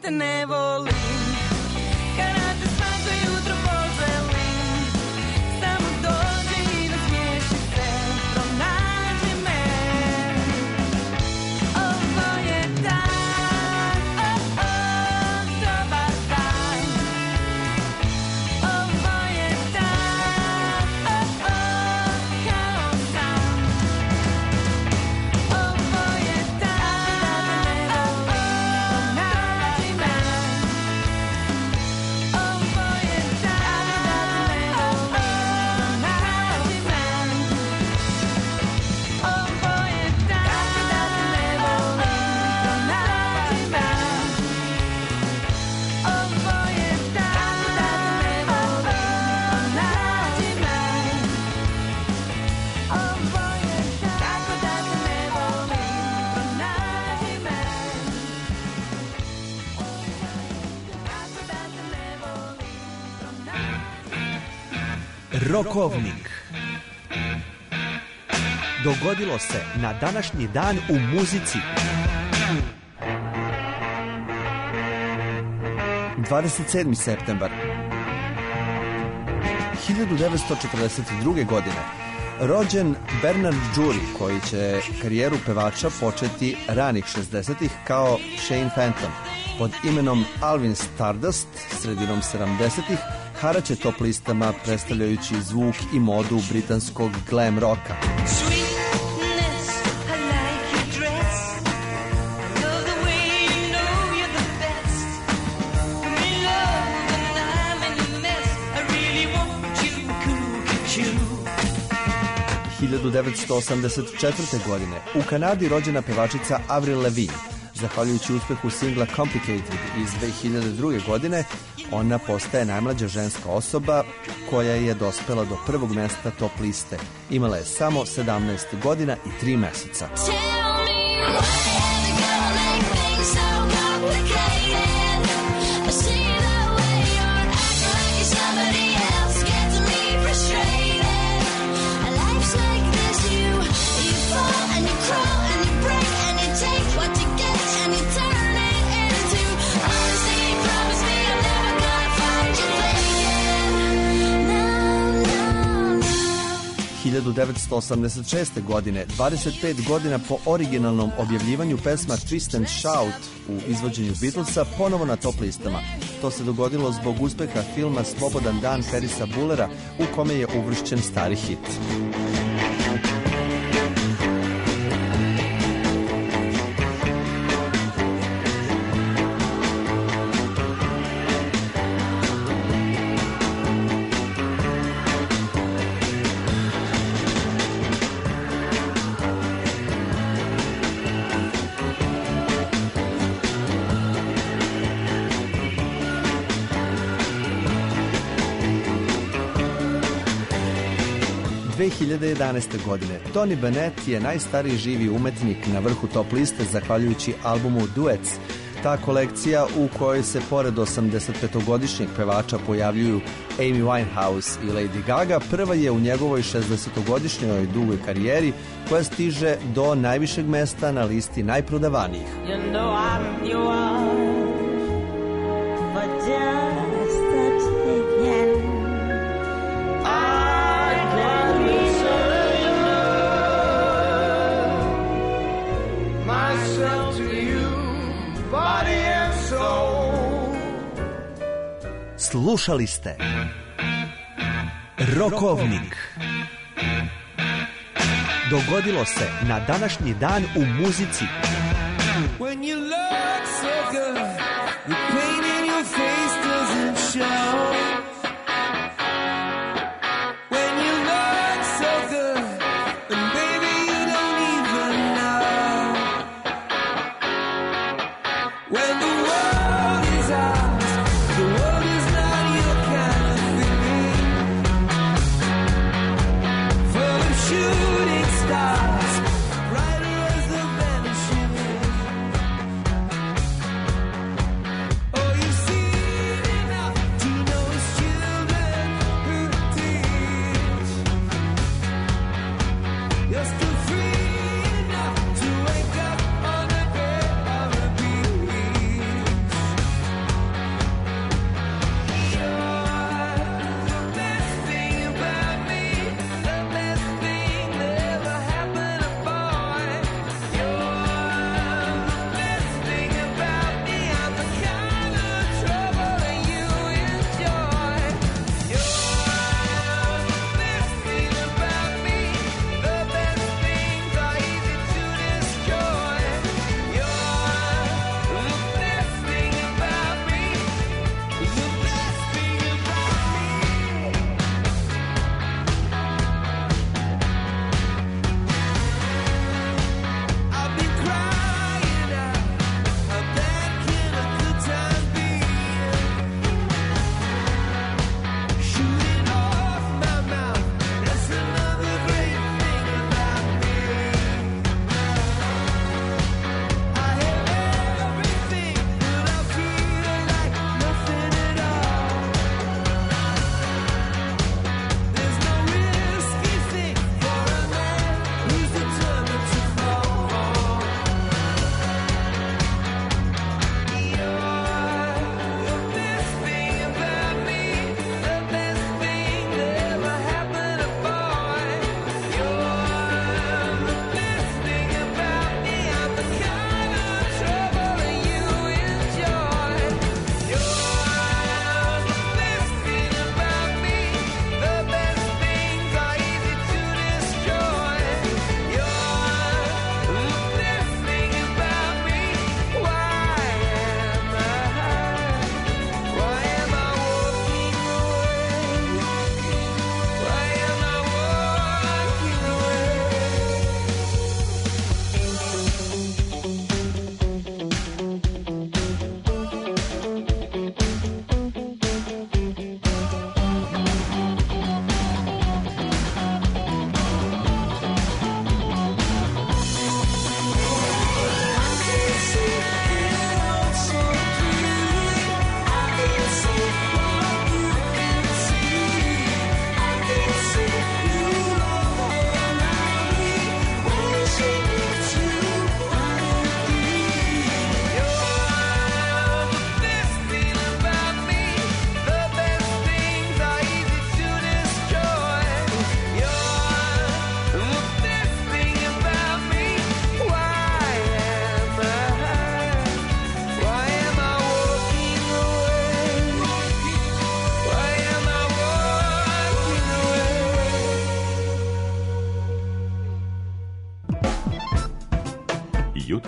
te ne volim. Kada te svako jutro poželim, samo dođi i nasmiješi se, pronađi me. Ovo je dan, dobar dan. Ovo je dan, kao san. Ovo je dan, pronađi me. Ovo je dan, pronađi me. Ovo je dan, pronađi me. Ovo je dan, pronađi me. Ovo je tako da te ne volim, pronađi me. Tako da te ne volim, Rokovnik. Dogodilo se na današnji dan u muzici. 27. septembar 1942. godine rođen Bernard Jury, koji će karijeru pevača početi ranih 60-ih kao Shane Phantom. Pod imenom Alvin Stardust sredinom 70-ih haraće top listama predstavljajući zvuk i modu britanskog glam rocka. Sweetness, I like your dress. Love the way you know you're the best. I'm in love and I'm in a mess. I really want you, cuckoo. 1984. godine u Kanadi rođena pevačica Avril Lavigne. Zahvaljujući uspehu singla Complicated iz 2002. godine, ona postaje najmlađa ženska osoba koja je dospela do prvog mesta top liste. Imala je samo 17 godina i 3 meseca. Tell me why every girl make things so complicated. I see the way you're acting like you're somebody else, gets me frustrated. Life's like this, you fall and you crawl and you break and you take what you get and you turn it into honesty. Promise me I'm never gonna find you faking. No, no, no. 1986. godine, 25 godina po originalnom objavljivanju pesma Twist and Shout u izvođenju Beatlesa ponovo na top listama. To se dogodilo zbog uspeha filma Slobodan dan Ferisa Bullera u kome je uvršćen stari hit. – 2011. godine Tony Bennett je najstariji živi umetnik na vrhu top liste zahvaljujući albumu Duets. Ta kolekcija u kojoj se pored 85-godišnjeg pevača pojavljuju Amy Winehouse i Lady Gaga, prva je u njegovoj 60-godišnjoj dugoj karijeri koja stiže do najvišeg mesta na listi najprodavanijih. You know I'm yours for just a taking. I can return myself to you, body and soul. Slušali ste Rokovnik. Dogodilo se na današnji dan u muzici. When you look so good, the pain in your face doesn't show. When you look so good, and baby you don't even know. When the world is ours, the world is not your kind of thing. Full of shooting stars, brighter as the vanishing.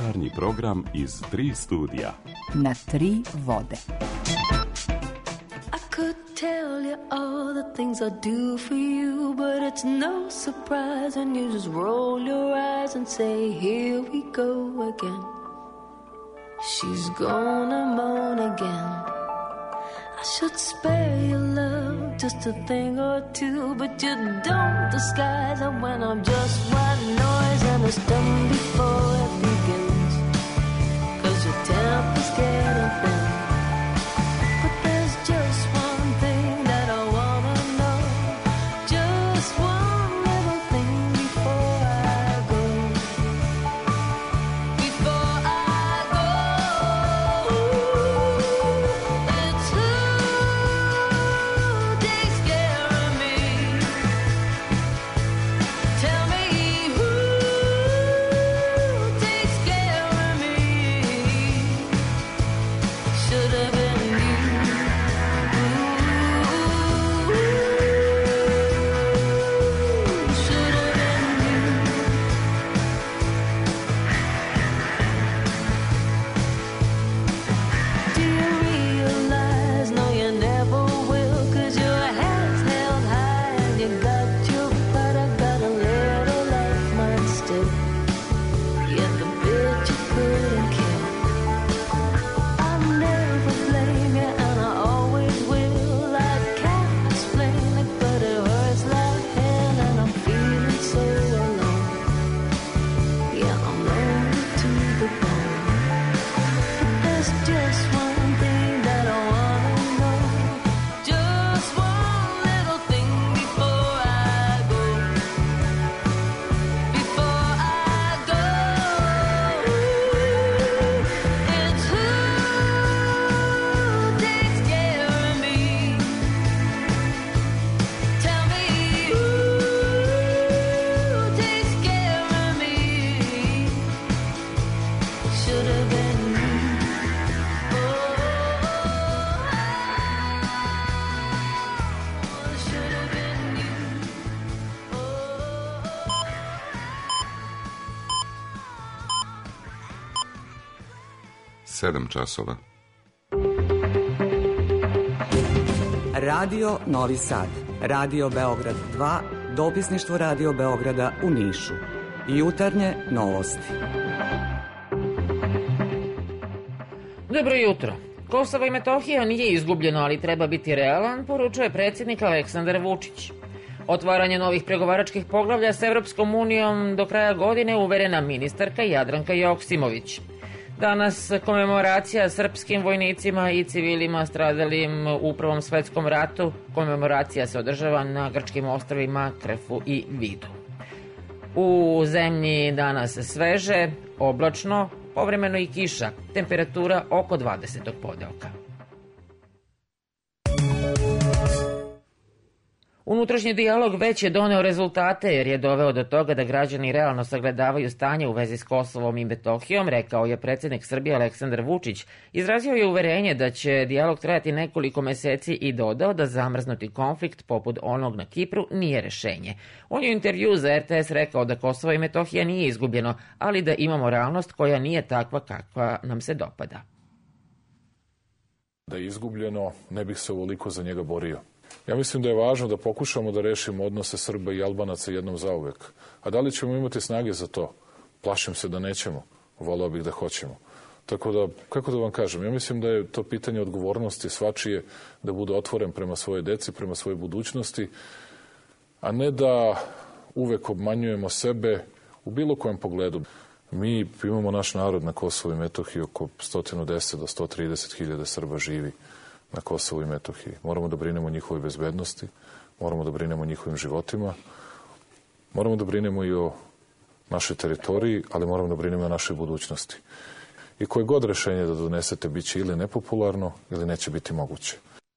jutarnji program iz 3 studija. Na 3 vode. I could tell you all the things I do for you, but it's no surprise when you just roll your eyes and say, here we go again. She's gonna moan again. I should spare your love just a thing or two, but you don't disguise it when I'm just white noise and it's done before it begins. 'Cause your temper's getting thin. But there's just one thing that I wanna know, just one little thing before I go. Before I go, it's who takes care of me. Tell me who takes care of me. Should have been you. Should have been you. Do you realize? No, you never will, 'cause your head's held high and you got your butt. I got a little like mine still. Yet the bitch you couldn't kill. I'll never blame you and I always will. I can't explain it, but it hurts like hell and I'm feeling so alone. Yeah, I'm lonely to the bone. But there's just one thing that I wanna know, just one little thing before I go. Before I go, it's who takes care of me. Tell me who takes care of me. Should have been you. Should have been you. 7 časova. Radio Novi Sad, Radio Beograd 2, dopisništvo Radio Beograda u Nišu. Jutarnje novosti. Dobro jutro. Kosovo i Metohija nije izgubljeno, ali treba biti realan, poručuje predsjednik Aleksandar Vučić. Otvaranje novih pregovaračkih poglavlja s Evropskom unijom do kraja godine uverena ministarka Jadranka Joksimović. Danas komemoracija srpskim vojnicima i civilima stradalim u Prvom svetskom ratu. Komemoracija se održava na grčkim ostrvima Krfu i Vidu. U zemlji danas sveže, oblačno, povremeno i kiša, temperatura oko 20. podelka. Unutrašnji dijalog već je doneo rezultate jer je doveo do toga da građani realno sagledavaju stanje u vezi s Kosovom i Metohijom, rekao je predsjednik Srbije Aleksandar Vučić. Izrazio je uverenje da će dijalog trajati nekoliko meseci i dodao da zamrznuti konflikt poput onog na Kipru nije rešenje. On je u intervju za RTS rekao da Kosovo i Metohija nije izgubljeno, ali da imamo realnost koja nije takva kakva nam se dopada. Da je izgubljeno, ne bih se ovoliko za njega borio. Ja mislim da je važno da pokušamo da rešimo odnose Srba i Albanaca jednom zauvek. A da li ćemo imati snage za to? Plašim se da nećemo. Voleo bih da hoćemo. Tako da, kako da vam kažem, ja mislim da je to pitanje odgovornosti svačije da bude otvoren prema svoje deci, prema svojoj budućnosti, a ne da uvek obmanjujemo sebe u bilo kojem pogledu. Mi imamo naš narod na Kosovu i Metohiji, oko 110 do 130 hiljada Srba živi na Kosovu i Metohiji. Moramo da brinemo o njihovoj bezbednosti, moramo da brinemo o njihovim životima, moramo da brinemo i o našoj teritoriji, ali moramo da brinemo o našoj budućnosti. I koje god rešenje da donesete bit će ili nepopularno ili neće biti moguće.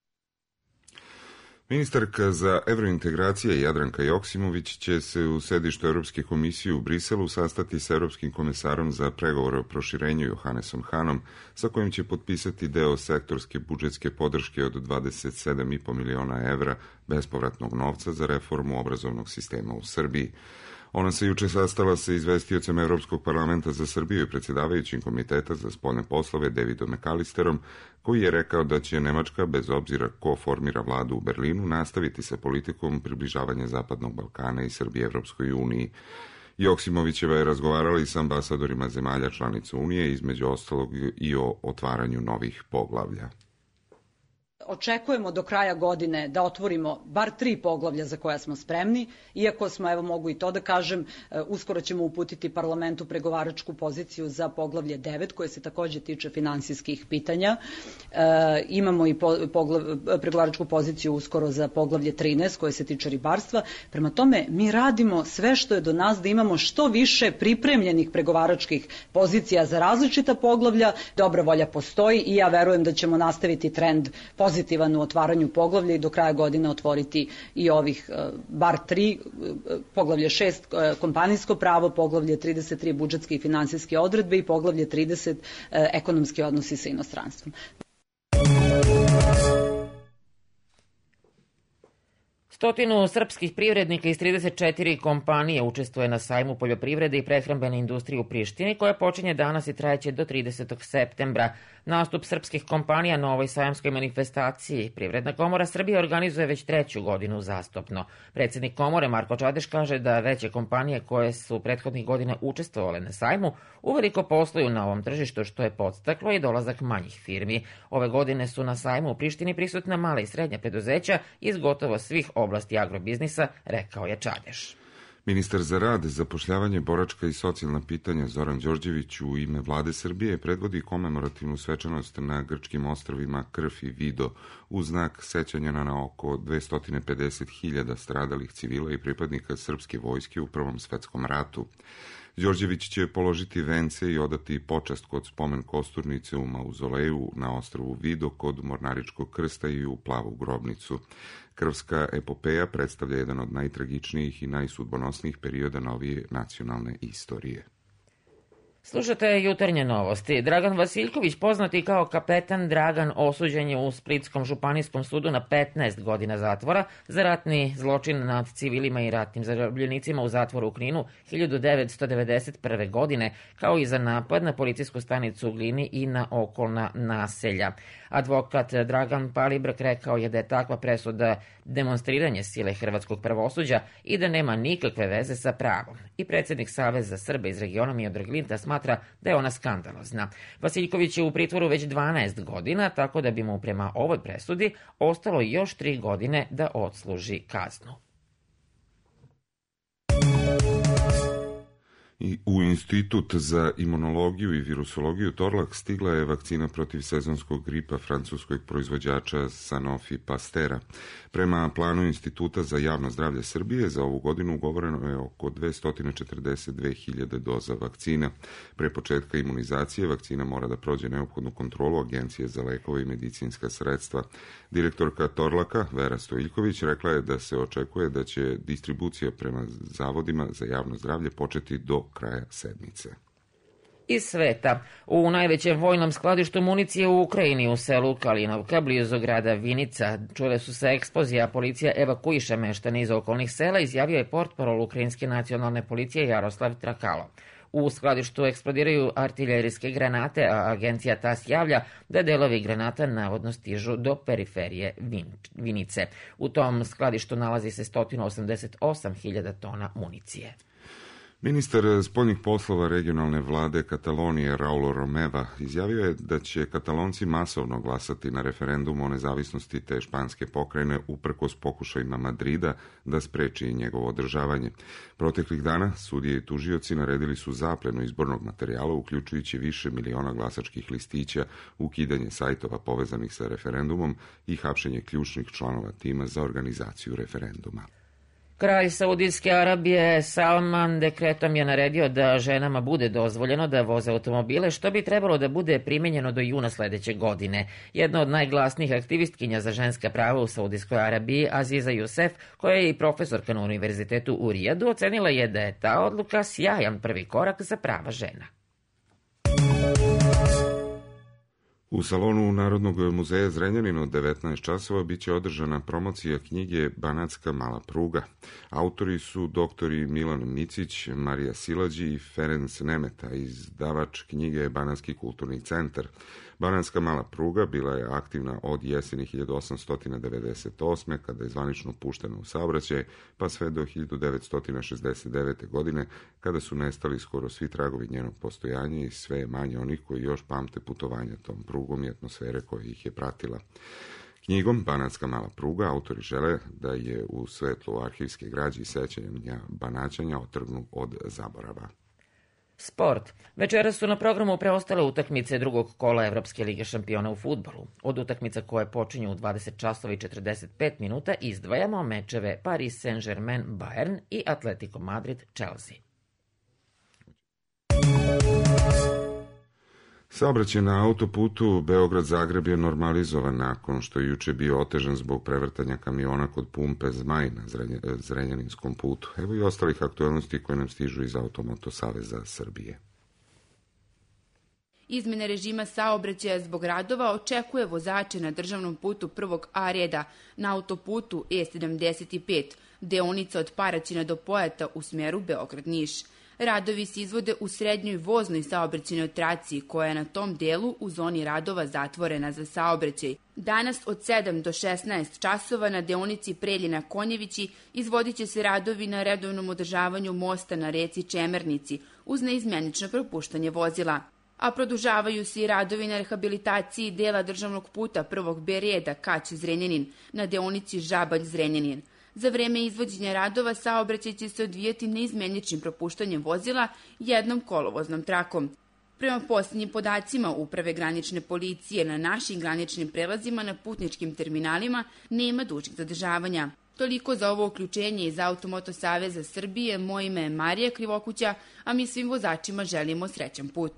Ministarka za evrointegracije Jadranka Joksimović će se u sedištu Europske komisije u Briselu sastati sa Europskim komesarom za pregovore o proširenju Johannesom Hanom, sa kojim će potpisati deo sektorske budžetske podrške od 27,5 miliona evra bespovratnog novca za reformu obrazovnog sistema u Srbiji. Ona se juče sastala sa izvestiocem Evropskog parlamenta za Srbiju i predsjedavajućim komiteta za spoljne poslove Davidom McAllisterom, koji je rekao da će Nemačka, bez obzira ko formira vladu u Berlinu, nastaviti sa politikom približavanja Zapadnog Balkana i Srbije Evropskoj uniji. Joksimovićeva je razgovarala i sa ambasadorima zemalja članica Unije, između ostalog i o otvaranju novih poglavlja. Očekujemo do kraja godine da otvorimo bar 3 poglavlja za koja smo spremni, iako smo, evo mogu i to da kažem, uskoro ćemo uputiti parlamentu pregovaračku poziciju za poglavlje 9, koje se takođe tiče finansijskih pitanja. Imamo i pregovaračku poziciju uskoro za poglavlje 13, koje se tiče ribarstva. Prema tome, mi radimo sve što je do nas da imamo što više pripremljenih pregovaračkih pozicija za različita poglavlja. Dobra volja postoji i ja verujem da ćemo nastaviti trend pozitivan u otvaranju poglavlja i do kraja godine otvoriti i ovih bar 3, poglavlje 6 kompanijsko pravo, poglavlje 33 budžetske i finansijske odredbe i poglavlje 30 ekonomski odnosi sa inostranstvom. Stotinu srpskih privrednika iz 34 kompanije učestvuje na sajmu poljoprivrede i prehrambene industrije u Prištini, koja počinje danas i trajeće do 30. septembra. Nastup srpskih kompanija na ovoj sajamskoj manifestaciji Privredna komora Srbije organizuje već 3. godinu uzastopno. Predsjednik komore Marko Čadeš kaže da veće kompanije koje su prethodnih godina učestvovale na sajmu uveliko posluju na ovom tržištu, što je podstaklo i dolazak manjih firmi. Ove godine su na sajmu u Prištini prisutna mala i srednja preduzeća iz gotovo svih oblasti agrobiznisa, rekao je Čadeš. Ministar za rad, zapošljavanje, boračka i socijalna pitanja Zoran Đorđević u ime vlade Srbije predvodi komemorativnu svečanost na grčkim ostrvima Krf i Vido u znak sećanja na oko 250.000 stradalih civila i pripadnika srpske vojske u Prvom svetskom ratu. Đorđević će položiti vence i odati počast kod spomen kosturnice u mauzoleju na ostrvu Vido kod Mornaričkog krsta i u Plavu grobnicu. Krvska epopeja predstavlja jedan od najtragičnijih i najsudbonosnijih perioda novije nacionalne istorije. Slušate jutarnje novosti. Dragan Vasiljković, poznati kao kapetan Dragan, osuđen je u Splitskom županijskom sudu na 15 godina zatvora za ratni zločin nad civilima i ratnim zarobljenicima u zatvoru u Kninu 1991. godine, kao i za napad na policijsku stanicu u Glini i na okolna naselja. Advokat Dragan Palibrk rekao je da je takva presuda demonstriranje sile hrvatskog pravosuđa i da nema nikakve veze sa pravom. I predsjednik Saveza Srba iz regiona Miodrag Linta smatra da je ona skandalozna. Vasiljković je u pritvoru već 12 godina, tako da bi mu prema ovoj presudi ostalo još 3 godine da odsluži kaznu. I u Institut za imunologiju i virusologiju Torlak stigla je vakcina protiv sezonskog gripa francuskog proizvođača Sanofi Pastera. Prema planu Instituta za javno zdravlje Srbije za ovu godinu ugovoreno je oko 242.000 doza vakcina. Pre početka imunizacije vakcina mora da prođe neophodnu kontrolu Agencije za lekove i medicinska sredstva. Direktorka Torlaka, Vera Stojiljković, rekla je da se očekuje da će distribucija prema zavodima za javno zdravlje početi do kraja sedmice. Iz sveta. U najvećem vojnom skladištu municije u Ukrajini, u selu Kalinovka, blizu grada Vinica, čule su se eksplozije, a policija evakuiše meštane iz okolnih sela, izjavio je portparol Ukrajinske nacionalne policije Jaroslav Trakalo. U skladištu eksplodiraju artiljerijske granate, a agencija TAS javlja da delovi granata navodno stižu do periferije Vinice. U tom skladištu nalazi se 188.000 tona municije. Ministar spoljnih poslova regionalne vlade Katalonije Raul Romeva izjavio je da će Katalonci masovno glasati na referendumu o nezavisnosti te španske pokrajine uprkos pokušajima Madrida da spreči njegovo održavanje. Proteklih dana sudije i tužioci naredili su zaplenu izbornog materijala, uključujući više miliona glasačkih listića, ukidanje sajtova povezanih sa referendumom i hapšenje ključnih članova tima za organizaciju referenduma. Kralj Saudijske Arabije Salman dekretom je naredio da ženama bude dozvoljeno da voze automobile, što bi trebalo da bude primenjeno do juna sledeće godine. Jedna od najglasnijih aktivistkinja za ženska prava u Saudijskoj Arabiji, Aziza Jusef, koja je i profesorka na univerzitetu u Rijadu, ocenila je da je ta odluka sjajan prvi korak za prava žena. U salonu Narodnog muzeja Zrenjanin od 19 časova biće održana promocija knjige Banatska mala pruga. Autori su doktori Milan Micić, Marija Silađi i Ferenc Nemeta, izdavač knjige Banatski kulturni centar. Banatska mala pruga bila je aktivna od jeseni 1898. kada je zvanično puštena u saobraćaj, pa sve do 1969. godine kada su nestali skoro svi tragovi njenog postojanja i sve je manje onih koji još pamte putovanja tom prugom i atmosfere koja ih je pratila. Knjigom Banatska mala pruga autori žele da je u svetlu arhivske građe i sećanja Banaćanja otrgnu od zaborava. Sport. Večeras su na programu preostale utakmice drugog kola Evropske lige šampiona u fudbalu. Od utakmica koje počinju u 20 časova i 45 minuta izdvajamo mečeve Paris Saint-Germain Bayern i Atletico Madrid Chelsea. Saobraćaj na autoputu Beograd-Zagreb je normalizovan nakon što je juče bio otežan zbog prevrtanja kamiona kod pumpe Zmaj na Zrenjaninskom putu. Evo i ostalih aktualnosti koje nam stižu iz Automoto Saveza Srbije. Izmene režima saobraćaja zbog radova očekuje vozače na državnom putu prvog A reda na autoputu E75, deonica od Paraćina do Pojata u smeru Beograd-Niš. Radovi se izvode u srednjoj voznoj saobraćajnoj traci koja je na tom delu u zoni radova zatvorena za saobraćaj. Danas od 7 do 16 časova na deonici Preljina-Konjevići izvodit će se radovi na redovnom održavanju mosta na reci Čemernici uz neizmenično propuštanje vozila. A produžavaju se i radovi na rehabilitaciji dela državnog puta prvog B reda Kać-Zrenjanin na deonici Žabalj-Zrenjanin. Za vreme izvođenja radova saobraćaj će se odvijati neizmeničnim propuštanjem vozila jednom kolovoznom trakom. Prema posljednjim podacima Uprave granične policije na našim graničnim prelazima na putničkim terminalima nema dužih zadržavanja. Toliko za ovo uključenje iz Automoto Saveza Srbije. Moje ime je Marija Krivokuća, a mi svim vozačima želimo srećan put.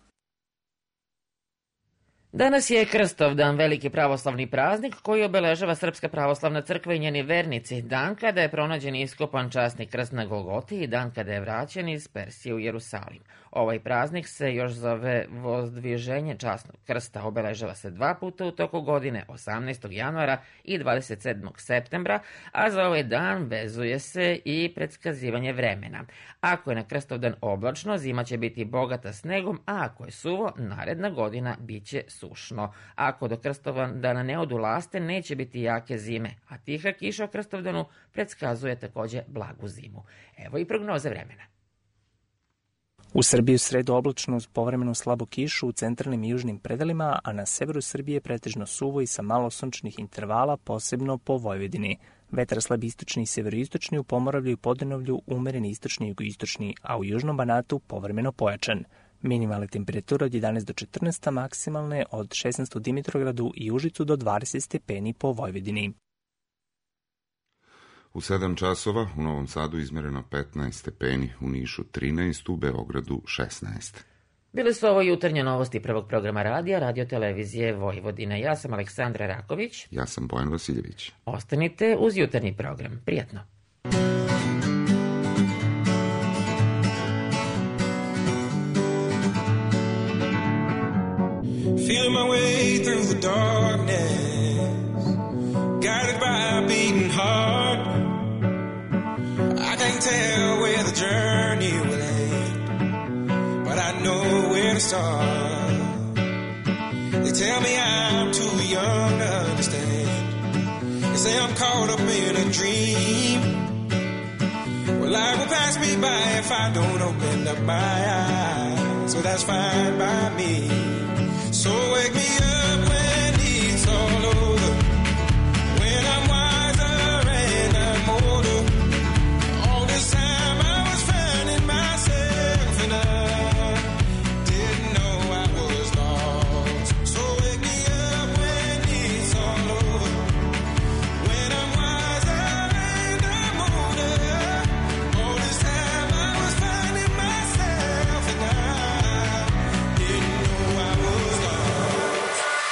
Danas je Krstovdan, veliki pravoslavni praznik koji obeležava Srpska pravoslavna crkva i njeni vernici, dan kada je pronađen i iskopan časni krst na Golgoti i dan kada je vraćen iz Persije u Jerusalim. Ovaj praznik se još zove Vozdviženje časnog krsta, obeležava se 2 puta u toku godine, 18. januara i 27. septembra, a za ovaj dan vezuje se i predskazivanje vremena. Ako je na Krstovdan oblačno, zima će biti bogata snegom, a ako je suvo, naredna godina biće sušno. Ako do Krstovdana ne odu laste, neće biti jake zime, a tiha kiša o Krstovdanu predskazuje takođe blagu zimu. Evo i prognoze vremena. U Srbiji u sredu oblačno uz povremenu slabu kišu u centralnim i južnim predelima, a na severu Srbije pretežno suvo i sa malo sunčnih intervala, posebno po Vojvodini. Vetar slab istočni i severoistočni, u Pomoravlju i Podunavlju umeren istočni i jugoistočni, a u južnom Banatu povremeno pojačan. Minimalne temperature od 11 do 14, maksimalne od 16 u Dimitrogradu i Užicu do 20 stepeni po Vojvodini. U 7 časova u Novom Sadu izmereno 15 stepeni, u Nišu 13, u Beogradu 16. Bile su ovo jutarnje novosti prvog programa radija, Radio televizije Vojvodine. Ja sam Aleksandra Raković. Ja sam Bojan Vasiljević. Ostanite uz jutarnji program. Prijatno. Feeling my way through the darkness, guided by a beating heart. I can't tell where the journey will end, but I know where to start. They tell me I'm too young to understand. They say I'm caught up in a dream. Well, life will pass me by if I don't open up my eyes, so that's fine by me. So wake me up when it's all over, when I'm wiser and I'm older. All this time I was finding myself and I didn't know I was lost. So wake me up when it's all over, when I'm wiser and I'm older. All this time I was finding myself and I didn't know I was lost.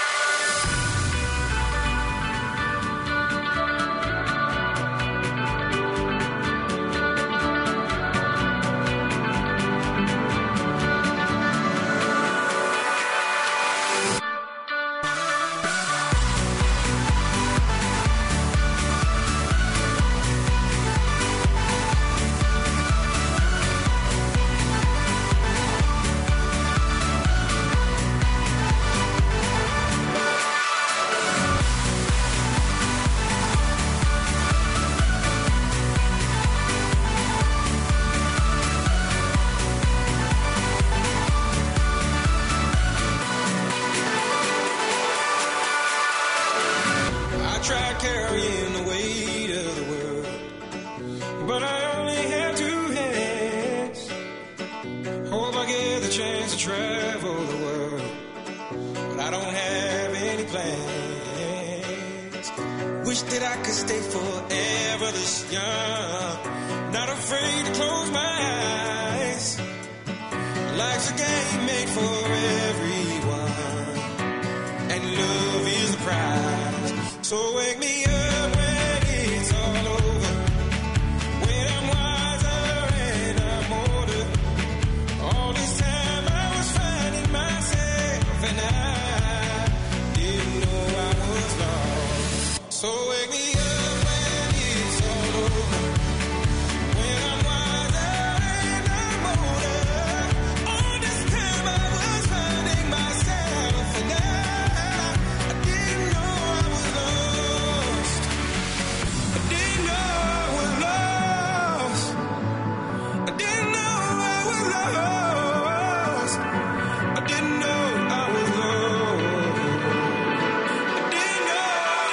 stay forever this young. Not afraid to close my eyes. Life's a game made for everyone, and love is the prize. So wake me up when it's all over, when I'm wiser and I'm older. All this time I was finding myself, and I didn't know I was lost. So wake me up when it's all over, when I'm wiser and I'm older. All this time I was finding myself, and I didn't know I was lost. I didn't know I was lost. I didn't know I was lost. I didn't know I was lost. I didn't know.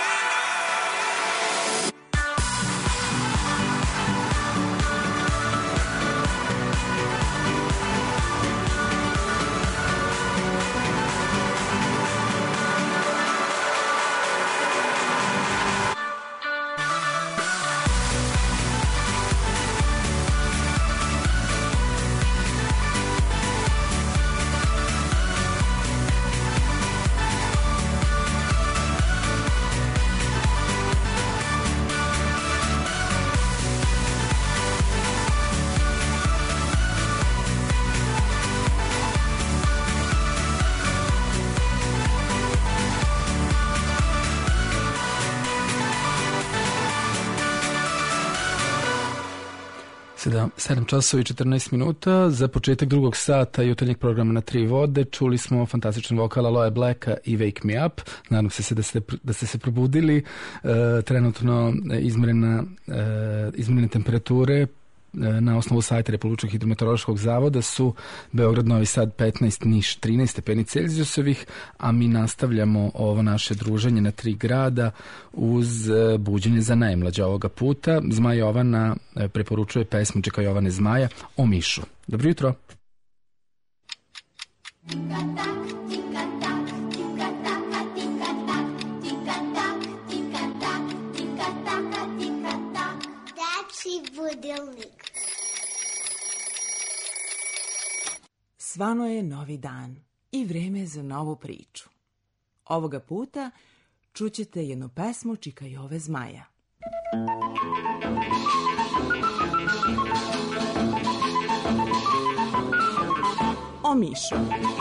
Sedam časova i 14 minuta za početak drugog sata jutarnjeg programa Na tri vode. Čuli smo fantastičan vokal Aloe Blacka i Wake Me Up. Nadam se da ste se probudili. Trenutno izmjerene temperature na osnovu sajta Republičkog hidrometeorološkog zavoda su Beograd, Novi Sad 15, Niš 13 stepeni Celzijusovih, a mi nastavljamo ovo naše druženje na tri grada uz buđenje za najmlađe ovoga puta. Zmaj Jovana preporučuje pesmu Čeka Jovane Zmaja o Mišu. Dobro jutro. Svano je novi dan i vreme za novu priču. Ovoga puta čućete jednu pesmu Čika Jove Zmaja. O Mišu.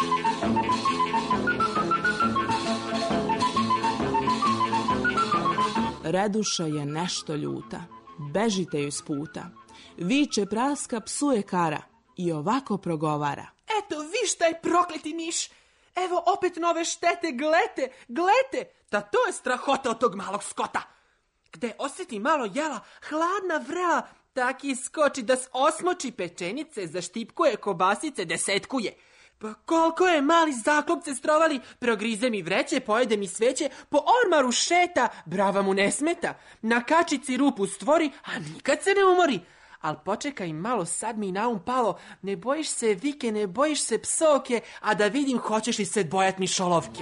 Reduša je nešto ljuta, bežite joj s puta. Viče, praska, psuje, kara i ovako progovara. Eto, viš taj prokleti miš. Evo opet nove štete, glete. Ta to je strahota od tog malog skota. Gde osjeti malo jela, hladna vrela, tak iskoči da osmoči pečenice, zaštipkuje kobasice, desetkuje. Pa koliko je mali zaklopce strovali, progrize mi vreće, pojede mi sveće, po ormaru šeta, brava mu ne smeta. Na kačici rupu stvori, a nikad se ne umori. Al počekaj malo, sad mi na um palo, ne bojiš se vike, ne bojiš se psovke, a da vidim hoćeš li se bojat mišolovke.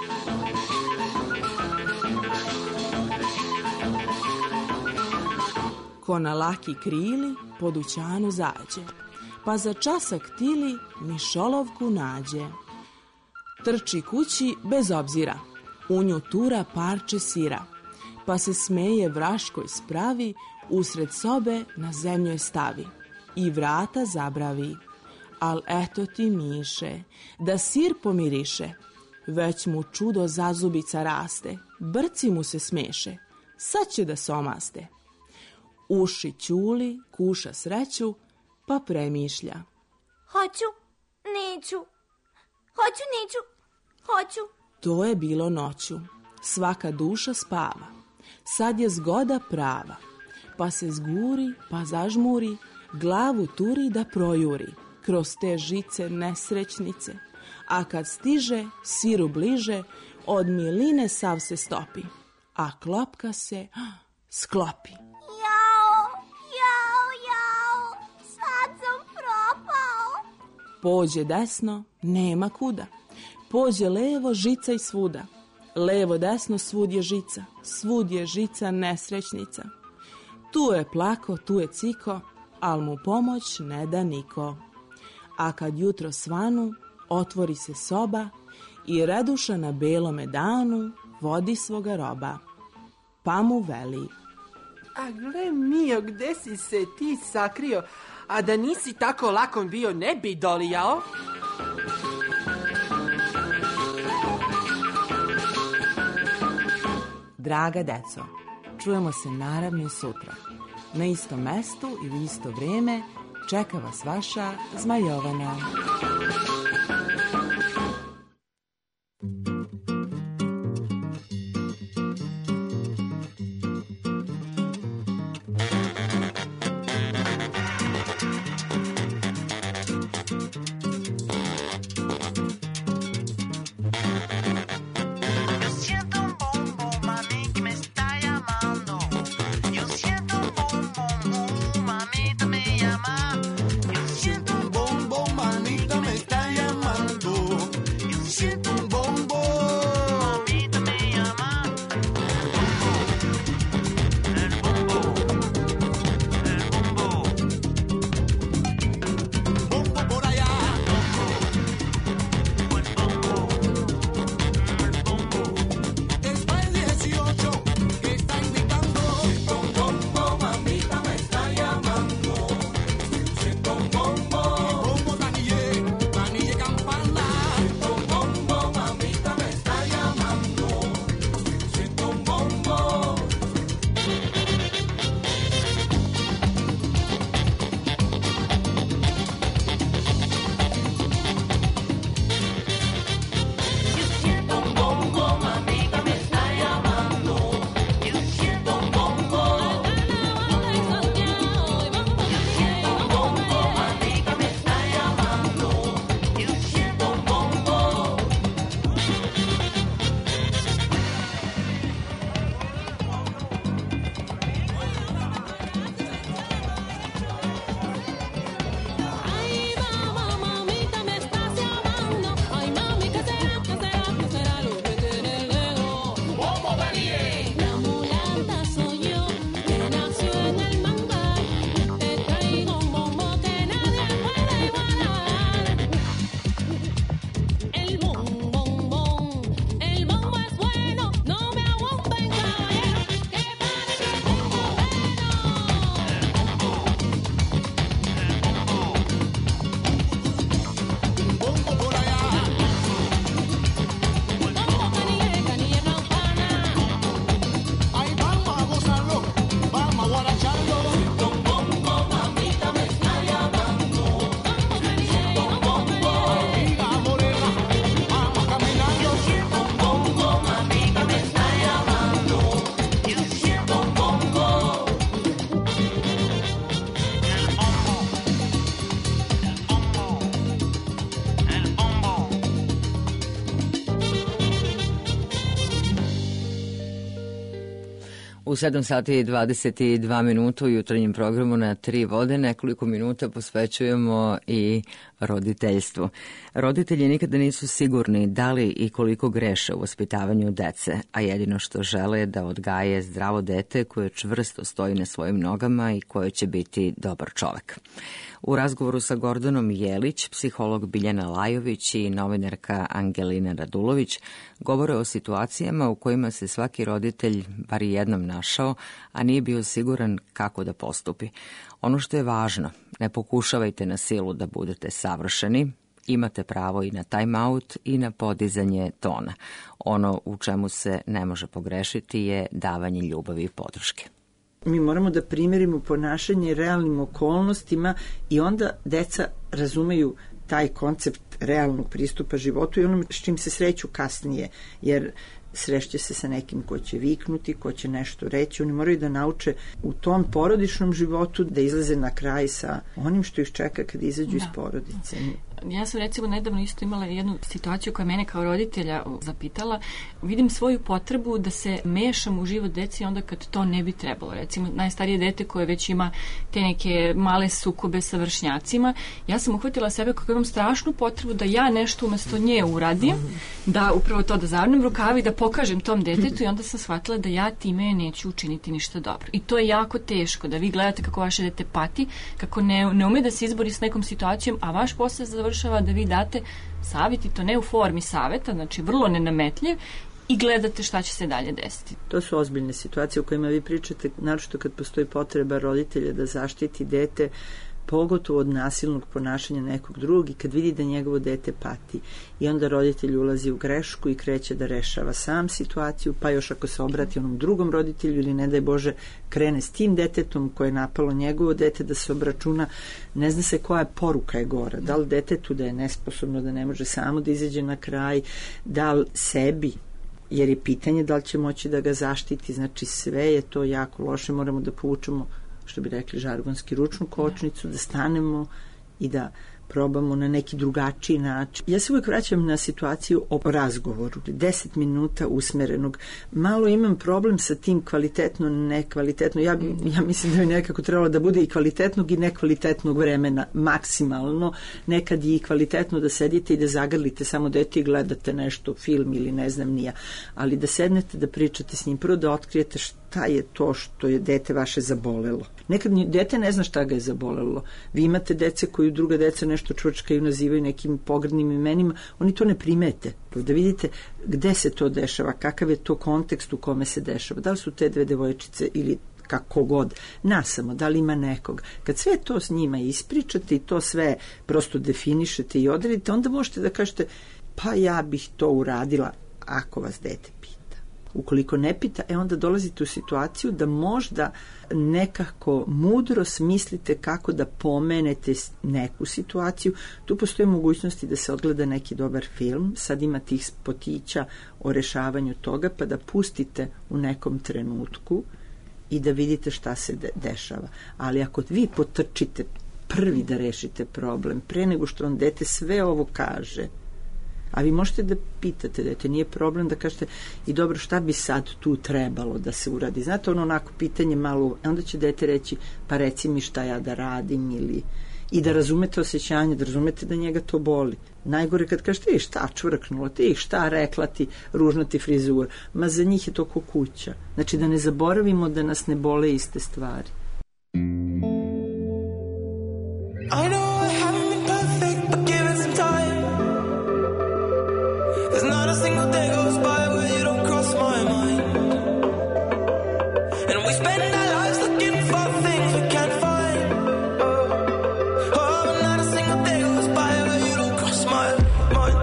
Ko na laki krili po dućanu zađe, pa za časak tili mišolovku nađe. Trči kući bez obzira, u nju tura parče sira, pa se smeje vraškoj spravi, usred sobe na zemlju je stavi i vrata zabravi. Al eto ti miše, da sir pomiriše, već mu čudo zazubica raste, brci mu se smeše, sad će da se omaste. Uši ćuli, kuša sreću, pa premišlja. Hoću, neću, hoću, neću, hoću. To je bilo noću, svaka duša spava, sad je zgoda prava, pa se zguri, pa zažmuri, glavu turi da projuri, kroz te žice nesrećnice, a kad stiže, siru bliže, od miline sav se stopi, a klopka se sklopi. Jao, sad sam propao. Pođe desno, nema kuda, pođe levo, žica i svuda, Levo desno svud je žica nesrećnica. Tu je plako, tu je ciko, al mu pomoć ne da niko. A kad jutro svanu, otvori se soba i reduša na belome danu vodi svoga roba. Pa mu veli: A gle mio, gde si se ti sakrio? A da nisi tako lakom bio, ne bi dolijao? Draga deco, čujemo se naravno sutra. Na istom mestu i u isto vrijeme čeka vas vaša Zmajovana. U 7 sati i 22 minuta u jutarnjem programu na 3 vode nekoliko minuta posvećujemo i roditeljstvu. Roditelji nikada nisu sigurni da li i koliko greše u vaspitavanju dece, a jedino što žele je da odgaje zdravo dete koje čvrsto stoji na svojim nogama i koje će biti dobar čovek. U razgovoru sa Gordanom Jelić, psiholog Biljana Lajović i novinarka Angelina Radulović govore o situacijama u kojima se svaki roditelj bar jednom našao, a nije bio siguran kako da postupi. Ono što je važno, ne pokušavajte na silu da budete savršeni, imate pravo i na time out i na podizanje tona. Ono u čemu se ne može pogrešiti je davanje ljubavi i podrške. Mi moramo da primerimo ponašanje realnim okolnostima i onda deca razumeju taj koncept realnog pristupa životu i onom s čim se sreću kasnije, jer sreće se sa nekim ko će viknuti, ko će nešto reći. Oni moraju da nauče u tom porodičnom životu da izlaze na kraj sa onim što ih čeka kad izađu iz porodice. Ja sam recimo nedavno isto imala jednu situaciju koja mene kao roditelja zapitala. Vidim svoju potrebu da se mešam u život deci onda kad to ne bi trebalo. Recimo, najstarije dete koje već ima te neke male sukobe sa vršnjacima, ja sam uhvatila sebe kako imam strašnu potrebu da ja nešto umesto nje uradim, da upravo to da zavrnem rukavi, da pokažem tom detetu i onda sam shvatila da ja time neću učiniti ništa dobro. I to je jako teško, da vi gledate kako vaše dete pati, kako ne ume da se izbori s nekom situacijom, a vaš posao završava da vi date savjet i to ne u formi savjeta, znači vrlo nenametljiv, i gledate šta će se dalje desiti. To su ozbiljne situacije u kojima vi pričate, naročito kad postoji potreba roditelja da zaštiti dete, pogotovo od nasilnog ponašanja nekog drugog i kad vidi da njegovo dete pati. I onda roditelj ulazi u grešku i kreće da rešava sam situaciju, pa još ako se obrati onom drugom roditelju ili ne daj Bože krene s tim detetom koje je napalo njegovo dete da se obračuna, ne zna se koja poruka je gora. Da li detetu da je nesposobno, da ne može samo da izađe na kraj, da li sebi, jer je pitanje da li će moći da ga zaštiti. Znači sve je to jako loše, moramo da povučemo, što bi rekli žargonski, ručnu kočnicu, da stanemo i da probamo na neki drugačiji način. Ja se uvijek vraćam na situaciju o razgovoru. 10 minuta usmerenog. Malo imam problem sa tim kvalitetno, nekvalitetno. Ja mislim da bi nekako trebalo da bude i kvalitetnog i nekvalitetnog vremena maksimalno. Nekad i kvalitetno da sedite i da zagrlite samo dete i gledate nešto, film ili ne znam nija. Ali da sednete, da pričate s njim. Prvo da otkrijete šta je to što je dete vaše zabolelo. Nekad dete ne zna šta ga je zabolelo. Vi imate dece koju druga deca nešto čvrčkaju, nazivaju nekim pogrdnim imenima, oni to ne primete. Da vidite gde se to dešava, kakav je to kontekst u kome se dešava. Da li su te dve devojčice ili kako god, nasamo, da li ima nekog. Kad sve to s njima ispričate i to sve prosto definišete i odredite, onda možete da kažete, pa ja bih to uradila ako vas dete pita. Ukoliko ne pita, onda dolazite u situaciju da možda nekako mudro smislite kako da pomenete neku situaciju. Tu postoje mogućnosti da se odgleda neki dobar film, sad ima tih spotića o rešavanju toga, pa da pustite u nekom trenutku i da vidite šta se dešava. Ali ako vi potrčite prvi da rešite problem, pre nego što vam dete sve ovo kaže, a vi možete da pitate dete, nije problem da kažete i dobro šta bi sad tu trebalo da se uradi. Znate onako pitanje malo, onda će dete reći pa reci mi šta ja da radim ili i da razumete osjećanje, da razumete da njega to boli. Najgore kad kažete šta čvrknulo ti, šta rekla ti, ružno ti frizura, ma za njih je to ko kuća. Znači da ne zaboravimo da nas ne bole iste stvari. I know I haven't been perfect, but give it some time. There's not a single day goes by where you don't cross my mind. And we spend our lives looking for things we can't find. Oh, but not a single day goes by where you don't cross my mind.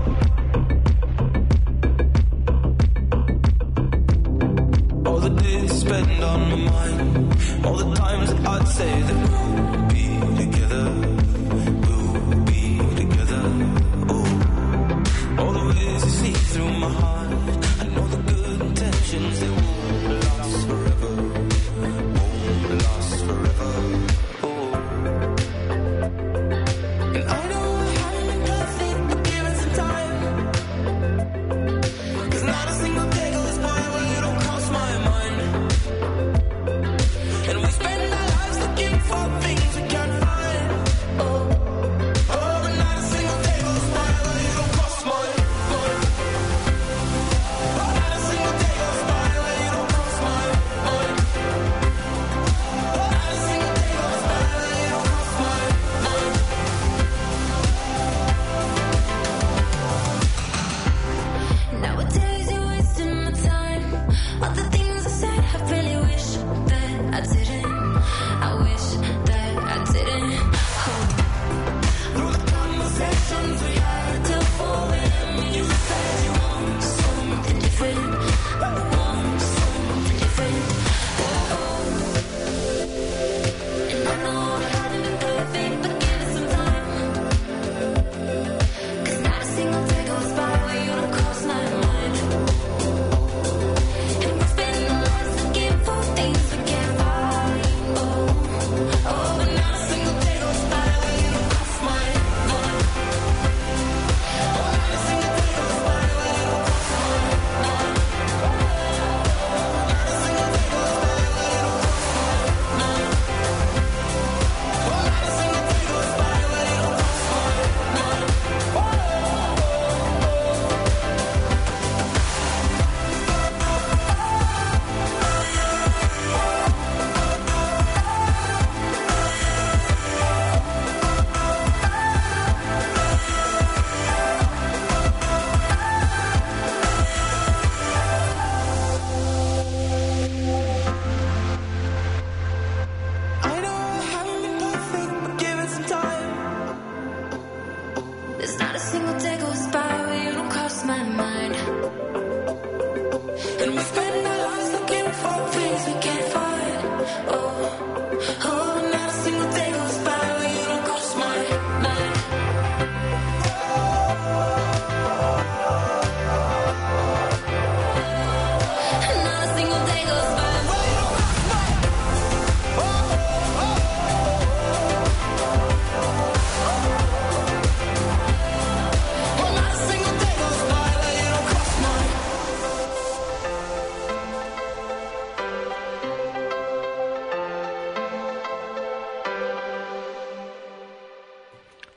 All the days spent on my mind, all the times that I'd say that we'll be together, we'll be together. All the ways you see through my heart, I know the good intentions, they won't last forever, won't last forever. Oh. And I know I haven't been perfect, but give it some time. 'Cause not a single day goes by when you don't cross my mind. And we spend our lives looking for things we can't find. Oh, but not a single day goes by when you don't cross my mind. Nowadays you're wasting my time. All the things I said, I really wish that I didn't. I wish that I didn't. Through the conversations we had till 4 a.m. You said you want something different. Want something different. And I know I haven't been perfect, but give it some time. 'Cause not a single day goes by where you don't cross my mind. And we spend our lives looking for things we can't find. Oh.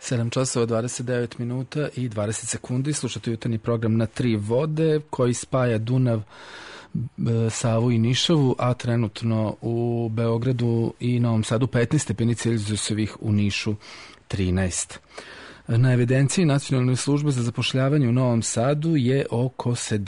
7 časova 29 minuta i 20 sekundi. Slušate jutarnji program Na tri vode koji spaja Dunav, Savu i Nišavu, a trenutno u Beogradu i Novom Sadu 15 stepeni Celzijusovih, u Nišu 13. Na evidenciji Nacionalne službe za zapošljavanje u Novom Sadu je oko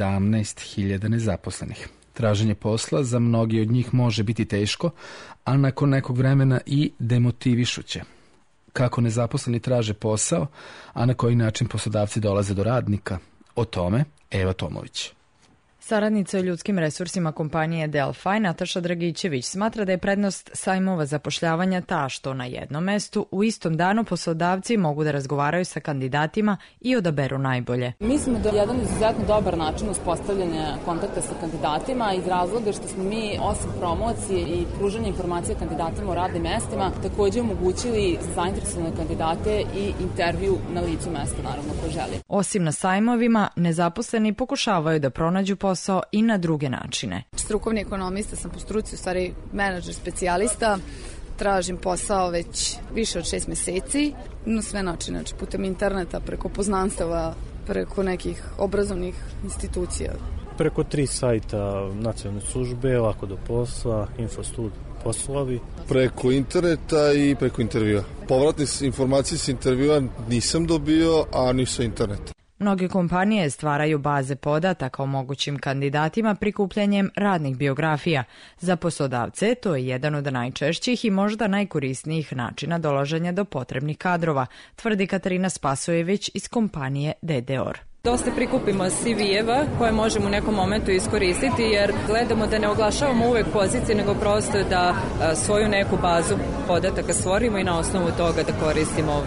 17.000 nezaposlenih. Traženje posla za mnogi od njih može biti teško, a nakon nekog vremena i demotivišuće. Kako nezaposleni traže posao, a na koji način poslodavci dolaze do radnika? O tome Eva Tomović. Saradnica u ljudskim resursima kompanije Delphi, Nataša Dragićević, smatra da je prednost sajmova zapošljavanja ta što na jednom mestu u istom danu poslodavci mogu da razgovaraju sa kandidatima i odaberu najbolje. Mislim da je jedan izuzetno dobar način uspostavljanja kontakta sa kandidatima iz razloga što smo mi, osim promocije i pružanja informacija kandidatima o radnim mestima, takođe omogućili zainteresovane kandidate i intervju na licu mesta, naravno, ko želi. Osim na sajmovima, nezaposleni pokušavaju da pronađu posao i na druge načine. Strukovni ekonomista sam po struci, u stvari menadžer specijalista. Tražim posao već više od 6 meseci. Na sve načine, znači putem interneta, preko poznanstava, preko nekih obrazovnih institucija. Preko 3 sajta nacionalne službe, lako do posla, Infostud poslovi. Preko interneta i preko intervjua. Povratne informacije s intervjua nisam dobio, a ni sa interneta. Mnoge kompanije stvaraju baze podataka o mogućim kandidatima prikupljanjem radnih biografija. Za poslodavce to je jedan od najčešćih i možda najkorisnijih načina dolaženja do potrebnih kadrova, tvrdi Katarina Spasojević iz kompanije DDOR. Dosta prikupimo CV-eva koje možemo u nekom momentu iskoristiti jer gledamo da ne oglašavamo uvek pozicije, nego prosto da svoju neku bazu podataka stvorimo i na osnovu toga da koristimo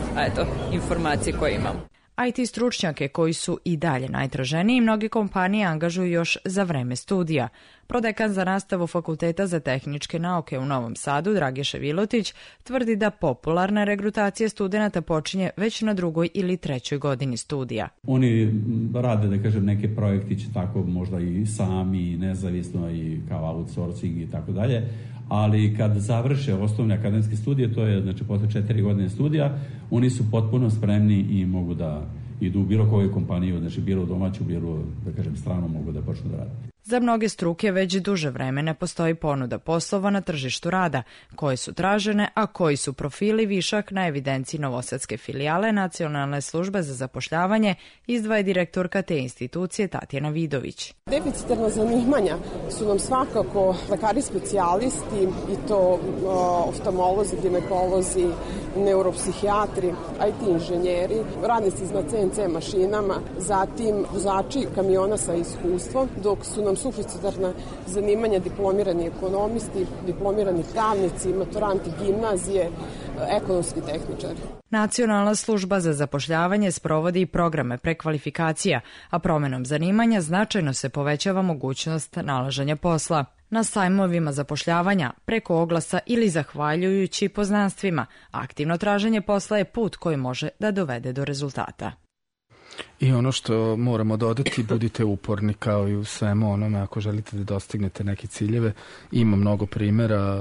informacije koje imamo. IT stručnjake koji su i dalje najtraženiji mnoge kompanije angažuju još za vreme studija. Prodekan za nastavu Fakulteta za tehničke nauke u Novom Sadu, Dragiša Vilotić, tvrdi da popularna regrutacija studenata počinje već na 2. ili 3. godini studija. Oni rade, da kažem, neke projektiće tako možda i sami, nezavisno i kao outsourcing i tako dalje, ali kad završe osnovne akademske studije, to je znači posle 4 godine studija, oni su potpuno spremni i mogu da idu u bilo koju kompaniju, znači bilo domaću, bilo, da kažem, stranu, mogu da počnu da rade. Za mnoge struke već duže vremena postoji ponuda poslova na tržištu rada, koje su tražene, a koji su profili višak na evidenciji novosadske filijale Nacionalne službe za zapošljavanje, izdvaja direktorka te institucije Tatjana Vidović. Deficitarna zanimanja su nam svakako lekari specijalisti i to oftalmolozi, ginekolozi, neuropsihijatri, IT inženjeri, radnici na CNC mašinama, zatim vozači kamiona sa iskustvom, dok su nam suficitarna zanimanja diplomirani ekonomisti, diplomirani pravnici, maturanti gimnazije, ekonomski tehničari. Nacionalna služba za zapošljavanje sprovodi i programe prekvalifikacija, a promenom zanimanja značajno se povećava mogućnost nalaženja posla. Na sajmovima zapošljavanja, preko oglasa ili zahvaljujući poznanstvima, aktivno traženje posla je put koji može da dovede do rezultata. I ono što moramo dodati, budite uporni kao i u svemu onome ako želite da dostignete neke ciljeve. Ima mnogo primjera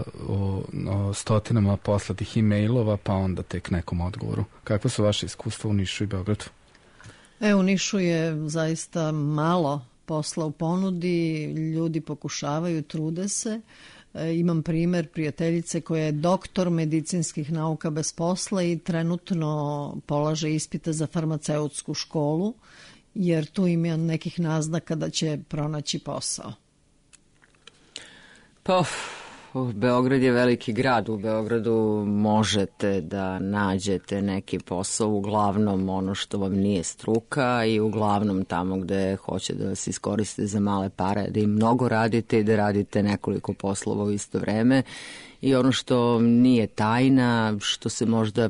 o stotinama poslatih e-mailova, pa onda tek nekom odgovoru. Kakva su vaše iskustva u Nišu i Beogradu? U Nišu je zaista malo posla u ponudi, ljudi pokušavaju, trude se. Imam primer prijateljice koja je doktor medicinskih nauka bez posla i trenutno polaže ispite za farmaceutsku školu, jer tu ima nekih naznaka da će pronaći posao. Beograd je veliki grad, u Beogradu možete da nađete neki posao, uglavnom ono što vam nije struka i uglavnom tamo gde hoće da vas iskoriste za male pare, da im mnogo radite i da radite nekoliko poslova u isto vreme. I ono što nije tajna, što se možda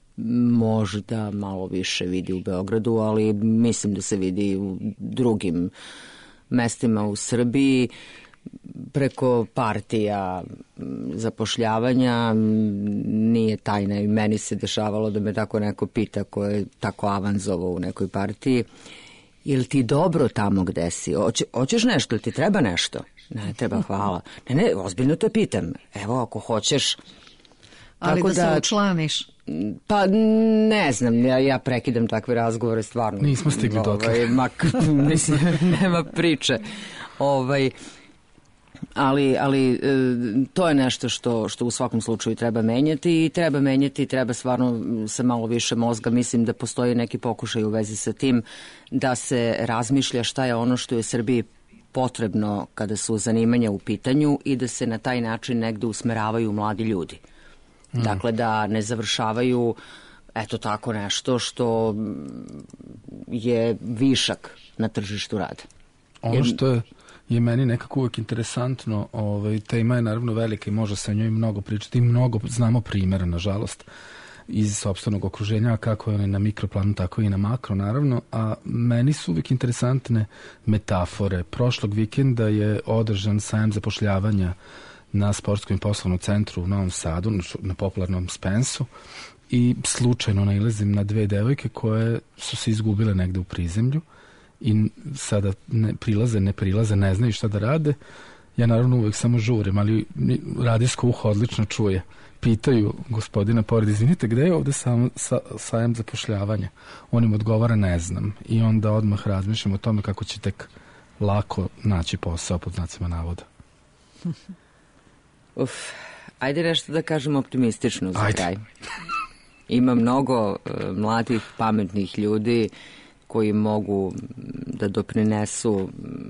malo više vidi u Beogradu, ali mislim da se vidi i u drugim mestima u Srbiji, preko partija zapošljavanja. Nije tajna i meni se dešavalo da me tako neko pita ko je tako avanzovao u nekoj partiji: ili ti dobro tamo gde si? Hoćeš nešto, ili ti treba nešto? Ne treba, hvala. Ne, ozbiljno te pitam. Evo, ako hoćeš. Ali da se učlaniš? Pa ne znam, ja prekidam takve razgovore stvarno. Nismo stigli dotle. Mislim, nema priče. Ali to je nešto što u svakom slučaju treba menjati i treba stvarno sa malo više mozga. Mislim da postoji neki pokušaj u vezi sa tim da se razmišlja šta je ono što je Srbiji potrebno kada su zanimanja u pitanju i da se na taj način negde usmeravaju mladi ljudi. Dakle, da ne završavaju eto tako nešto što je višak na tržištu rada. Ono što je meni nekako uvek interesantno, tema je naravno velika i može se o njoj mnogo pričati i mnogo znamo primjera, nažalost, iz sopstvenog okruženja, kako je na mikroplanu, tako i na makro, naravno, a meni su uvijek interesantne metafore. Prošlog vikenda je održan sajam zapošljavanja na Sportskom i poslovnom centru u Novom Sadu, na popularnom Spensu, i slučajno nailazim na dve devojke koje su se izgubile negde u prizemlju i sada ne prilaze, ne znaju šta da rade. Ja naravno uvijek samo žurim, ali radijsko uho odlično čuje. Pitaju gospodina pored, izvinite, gde je ovde sajam zapošljavanja? On im odgovara, ne znam. I onda odmah razmišljam o tome kako će tek lako naći posao, pod znacima navoda. Ajde nešto da kažem optimistično za kraj. Ima mnogo mladih, pametnih ljudi koji mogu da doprinesu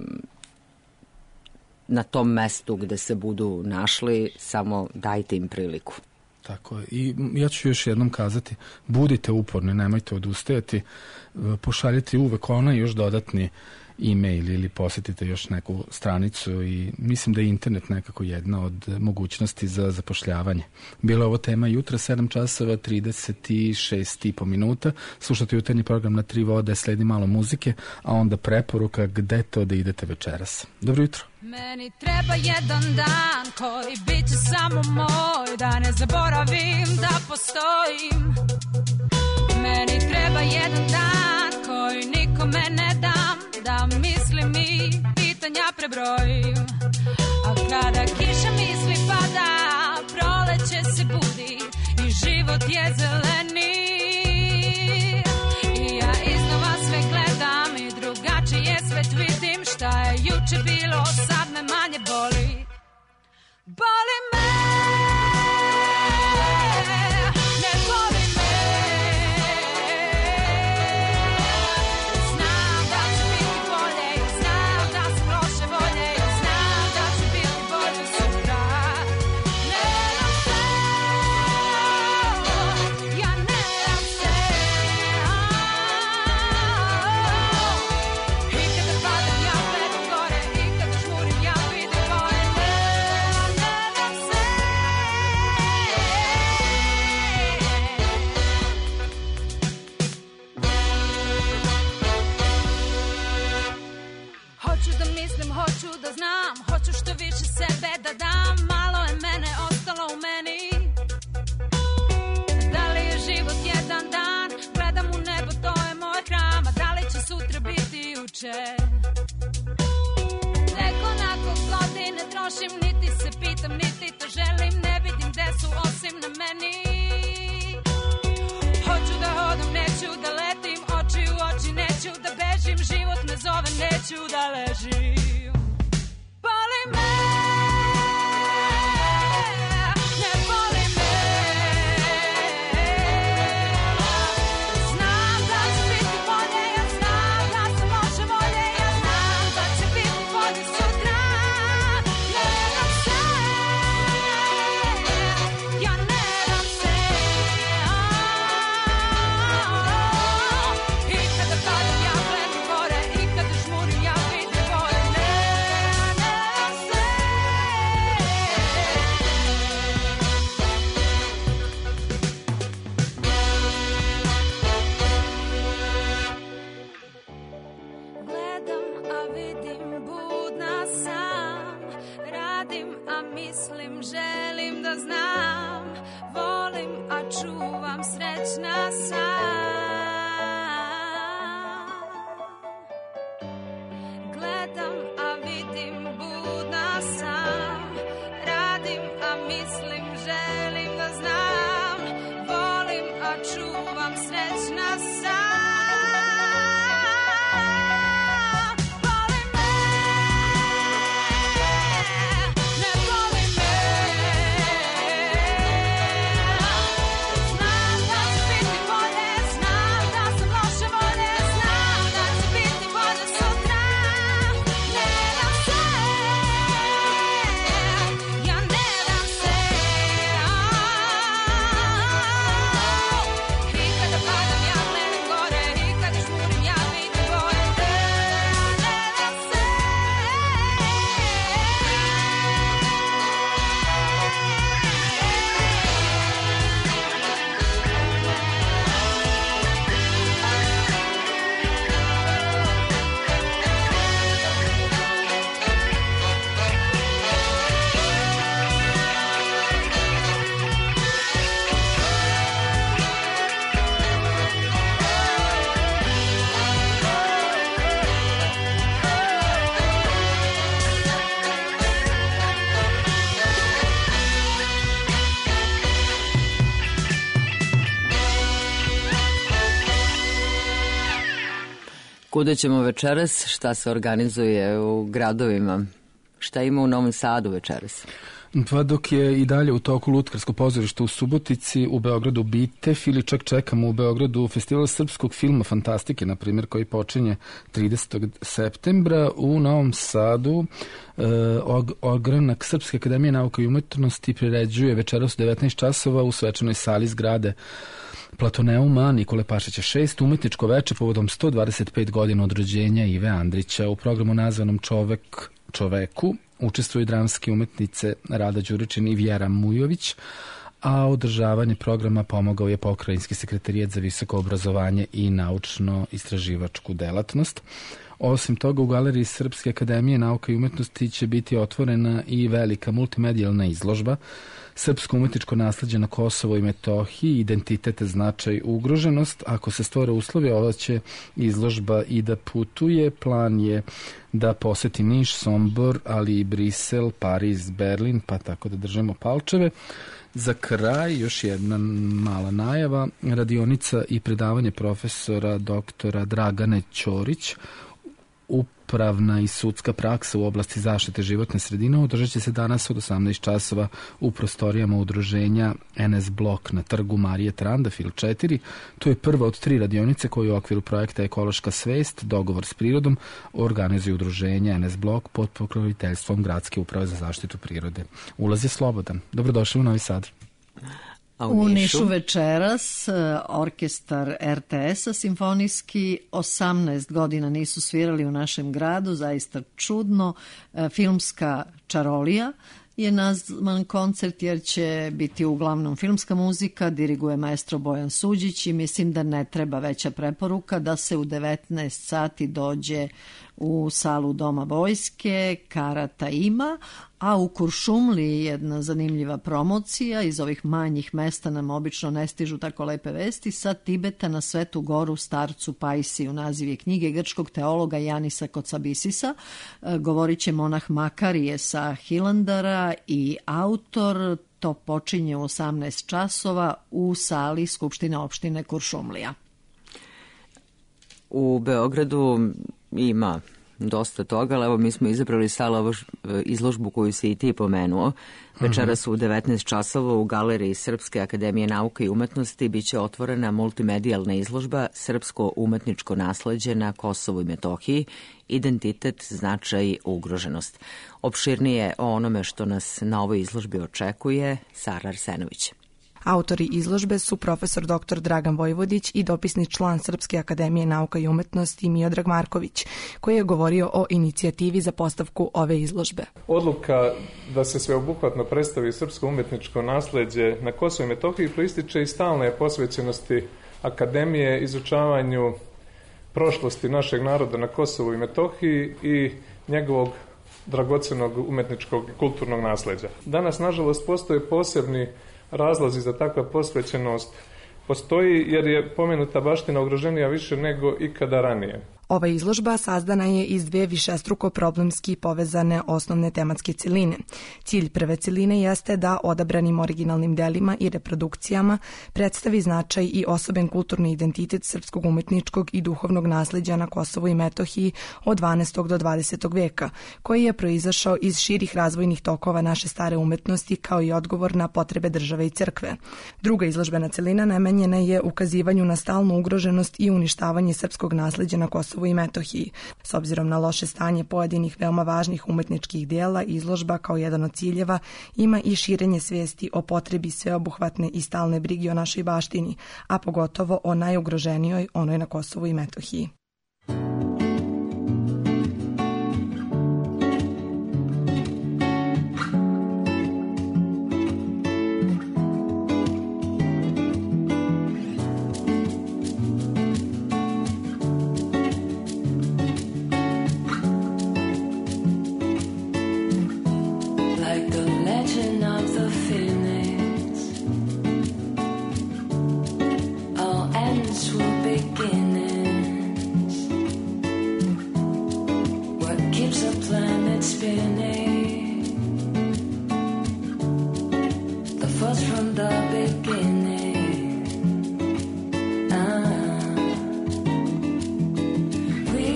na tom mestu gde se budu našli, samo dajte im priliku. Tako je. I ja ću još jednom kazati, budite uporni, nemojte odustajati, pošaljite uvek onaj još dodatni e-mail ili posjetite još neku stranicu i mislim da je internet nekako jedna od mogućnosti za zapošljavanje. Bila je ovo tema jutra, 7 časova, 36,5 minuta. Slušate jutarnji program na 3 vode, sledi malo muzike, a onda preporuka gde to da idete večeras. Dobro jutro. Meni treba jedan dan koji bit će samo moj, da ne zaboravim da postojim. Meni treba jedan dan koji nikome ne dam, da mislim i pitanja prebrojim. A kada kiša misli pada, proleće se budi i život je zeleni. I ja iznova sve gledam i drugačije svet vidim. Šta je juče bilo, sad me manje boli. Boli me, ne boli me. Znam da će biti bolje, znam da sam loše volje, znam da će biti bolje sutra. Nemam se, ja nemam se. I kada padam ja gledam gore, i kada žmurim ja vidim boje. Nemam se. Hoću da mislim, hoću da znam, hoću što više sebe da dam. Malo je mene ostalo u meni. Da li je život jedan dan, gledam u nebo, to je moj hram. A da li će sutra biti juče? Nekoliko godine trošim, niti se pitam, niti to želim. Ne vidim gde su osim na meni. Hoću da hodam, neću da letim, oči u oči, neću da bežim. Život me zove, neću da ležim. Boli me, ne boli me. Znam da će biti bolje, ja znam da sam loše volje, ja znam da će biti bolje sutra. Nemam se, ja nemam se. I kada padam ja gledam gore, i kada žmurim ja vidim boje. Nemam se. Gledam, a vidim, budna sam. Radim, a mislim, želim da znam. Volim, a čuvam, srećna sam. Gledam, a vidim, budna sam. Radim, a mislim, želim da znam. Kuda ćemo večeras? Šta se organizuje u gradovima? Šta ima u Novom Sadu večeras? Pa dok je i dalje u toku Lutkarsko pozorište u Subotici, u Beogradu Bitev ili čak čekamo u Beogradu festival srpskog filma Fantastike, na primjer, koji počinje 30. septembra. U Novom Sadu ogranak Srpske akademije nauka i umetnosti priređuje večeras u 19 časova u svečanoj sali zgrade Platoneuma Nikole Pašića 6 umetničko veče povodom 125 godina od rođenja Ive Andrića. U programu nazvanom Čoveku učestvuju dramske umetnice Rada Đuričin i Vjera Mujović, a održavanje programa pomogao je Pokrajinski sekretarijat za visoko obrazovanje i naučno-istraživačku delatnost. Osim toga, u Galeriji Srpske akademije nauka i umetnosti će biti otvorena i velika multimedijalna izložba Srpsko umetničko nasleđe na Kosovo i Metohiji, identitet, značaj, ugroženost. Ako se stvore uslovi, ova će izložba i da putuje. Plan je da poseti Niš, Sombor, ali i Brisel, Pariz, Berlin, pa tako da držimo palčeve. Za kraj još jedna mala najava, radionica i predavanje profesora doktora Dragane Ćorić, upravna i sudska praksa u oblasti zaštite životne sredine, održat će se danas od 18 časova u prostorijama udruženja NS Blok na trgu Marije Trandafil 4. To je prva od 3 radionice koje u okviru projekta Ekološka svest, dogovor s prirodom, organizuju udruženja NS Blok pod pokroviteljstvom Gradske uprave za zaštitu prirode. Ulaz je slobodan. Dobrodošli u Novi Sad. U Nišu večeras orkestar RTS-a simfonijski 18 godina nisu svirali u našem gradu, zaista čudno. Filmska čarolija je nazvan koncert jer će biti uglavnom filmska muzika, diriguje maestro Bojan Suđić i mislim da ne treba veća preporuka da se u 19 sati dođe u salu Doma vojske, karata ima, a u Kuršumliji jedna zanimljiva promocija. Iz ovih manjih mesta nam obično ne stižu tako lepe vesti. Sa Tibeta na Svetu Goru starcu Pajsiju, naziv je knjige grčkog teologa Janisa Kocabisisa. Govorit će monah Makarije sa Hilandara i autor. To počinje u 18 časova u sali Skupštine opštine Kuršumlija. U Beogradu ima dosta toga, ali evo mi smo izabrali salu izložbu koju si i ti pomenuo. Večeras u 19 časova u Galeriji Srpske akademije nauka i umetnosti biće otvorena multimedijalna izložba Srpsko umetničko nasleđe na Kosovu i Metohiji, identitet, značaj, ugroženost. Opširnije o onome što nas na ovoj izložbi očekuje Sara Arsenović. Autori izložbe su profesor dr. Dragan Vojvodić i dopisni član Srpske akademije nauka i umetnosti Miodrag Marković, koji je govorio o inicijativi za postavku ove izložbe. Odluka da se sveobuhvatno predstavi srpsko umetničko nasleđe na Kosovu i Metohiji proističe iz stalne posvećenosti akademije izučavanju prošlosti našeg naroda na Kosovu i Metohiji i njegovog dragocenog umetničkog i kulturnog nasleđa. Danas, nažalost, postoje posebni razlozi za takva posvećenost. Postoji jer je pomenuta baština ugroženija više nego ikada ranije. Ova izložba sazdana je iz 2 višestruko problemski povezane osnovne tematske celine. Cilj prve celine jeste da odabranim originalnim delima i reprodukcijama predstavi značaj i osoben kulturni identitet srpskog umetničkog i duhovnog nasleđa na Kosovu i Metohiji od 12. do 20. veka, koji je proizašao iz širih razvojnih tokova naše stare umetnosti kao i odgovor na potrebe države i crkve. Druga izložbena celina namenjena je ukazivanju na stalnu ugroženost i uništavanje srpskog nasleđa na Kosovu i Metohiji. S obzirom na loše stanje pojedinih veoma važnih umetničkih dijela, izložba kao jedan od ciljeva ima i širenje svijesti o potrebi sveobuhvatne i stalne brige o našoj baštini, a pogotovo o najugroženijoj, onoj na Kosovu i Metohiji. We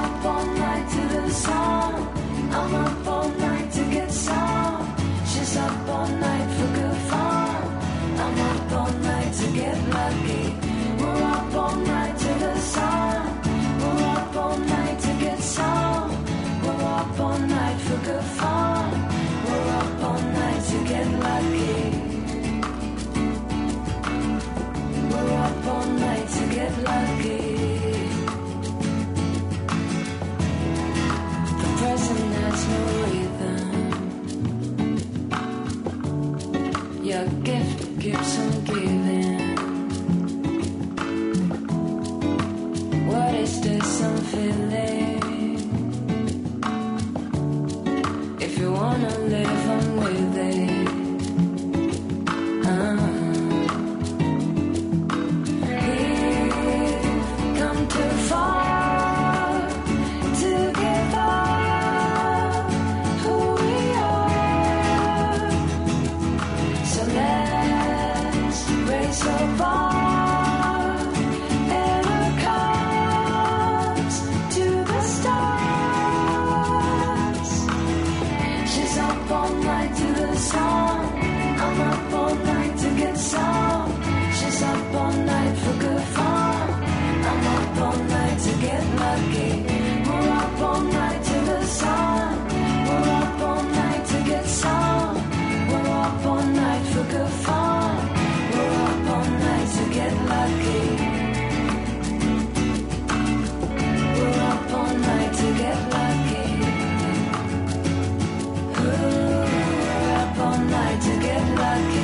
up all night to the song. I'm up all night to get some. She's up all night for good fun. I'm up all night to get lucky. We're up all night to the sun. We're up all night to get some. We're up all night for good fun. We're up all night to get lucky. We're up all night to get lucky. The present has no rhythm. Your gift keeps on giving. What is this I'm feeling? If you wanna live, I'm with it. We've come too far to give up who we are. So let's raise a bar and our cups to the stars. She's up all night to the sun. I'm up all night to get some. She's up all night for good fun. I'm up all night to get lucky. We're up all night to the sun. We're up all night to get some. We're up all night for good fun. We're up all night to get lucky. We're up all night to get lucky. We're up all night to get lucky.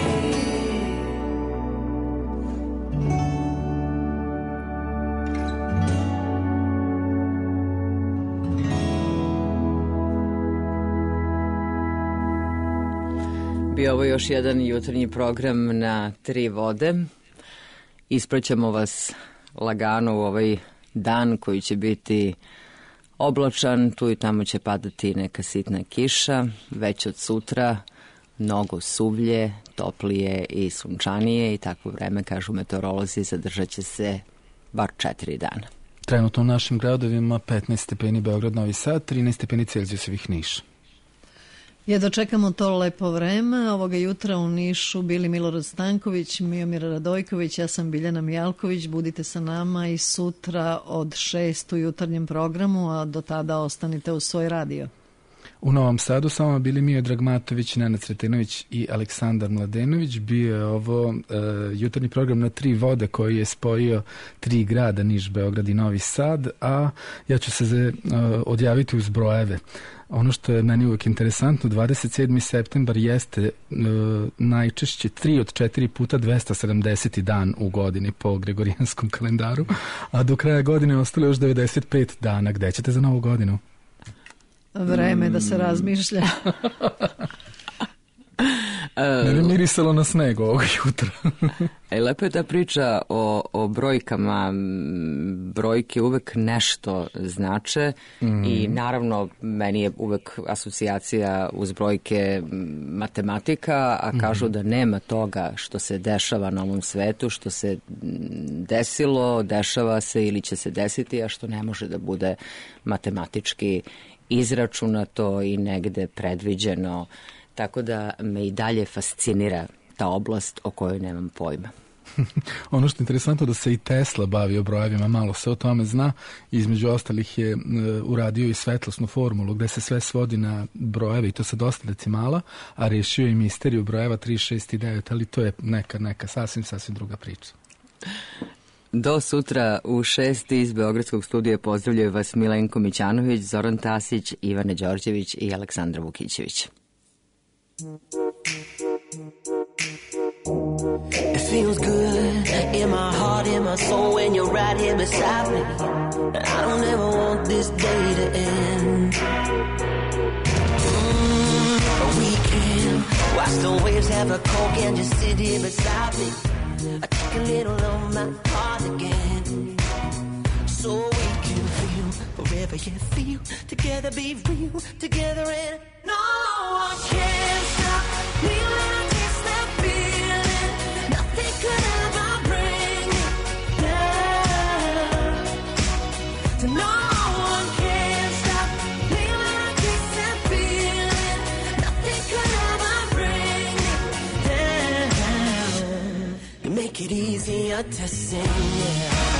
Bio ovo još jedan jutarnji program na Tri vode. Ispraćamo vas lagano u ovaj dan koji će biti oblačan, tu i tamo će padati neka sitna kiša, već od sutra mnogo suvlje, toplije i sunčanije i takvo vreme, kažu meteorolozi, zadržat će se bar 4 dana. Trenutno u našim gradovima 15 stepeni Beograd, Novi Sad, 13 stepeni Celzijusovih Niš. Jedva čekamo to lepo vreme. Ovoga jutra u Nišu bili Milorad Stanković, Miomir Radojković, ja sam Biljana Mijalković. Budite sa nama i sutra od 6 u jutarnjem programu, a do tada ostanite u svoj radio. U Novom Sadu samo bili Miodrag Matović, Nenad Sretenović i Aleksandar Mladenović. Bio je ovo jutarnji program na Tri vode koji je spojio 3 grada, Niš, Beograd i Novi Sad, a ja ću se odjaviti uz brojeve. Ono što je meni uvijek interesantno, 27. septembar jeste najčešće 3 od 4 puta 270. dan u godini po gregorijanskom kalendaru, a do kraja godine ostalo još 95 dana. Gde ćete za novu godinu? Vreme da se razmišlja. Ne bi mirisalo na sneg ovog jutra. Lepo je ta priča o brojkama. Brojke uvek nešto znače i naravno meni je uvek asocijacija uz brojke matematika, a kažu da nema toga što se dešava na ovom svetu, što se desilo, dešava se ili će se desiti, a što ne može da bude matematički izračunato i negde predviđeno. Tako da me i dalje fascinira ta oblast o kojoj nemam pojma. Ono što je interesantno da se i Tesla bavio brojevima, malo se o tome zna. Između ostalih je uradio i svetlosnu formulu gde se sve svodi na brojeve i to sa dosta decimala, a rešio i misteriju brojeva 3, 6 i 9, ali to je neka sasvim druga priča. Do sutra u 6 iz Beogradskog studija pozdravljaju vas Milenko Mićanović, Zoran Tasić, Ivane Đorđević i Aleksandra Vukićević. It feels good in my heart, in my soul when you're right here beside me. I don't ever want this day to end. We can watch the waves, have a coke and just sit here beside me. I take a little of my heart again, so we can feel forever you feel. Together be real, together and no one can stop me when I taste that feeling. Nothing could ever bring me down. So no one can failure to sing, yeah.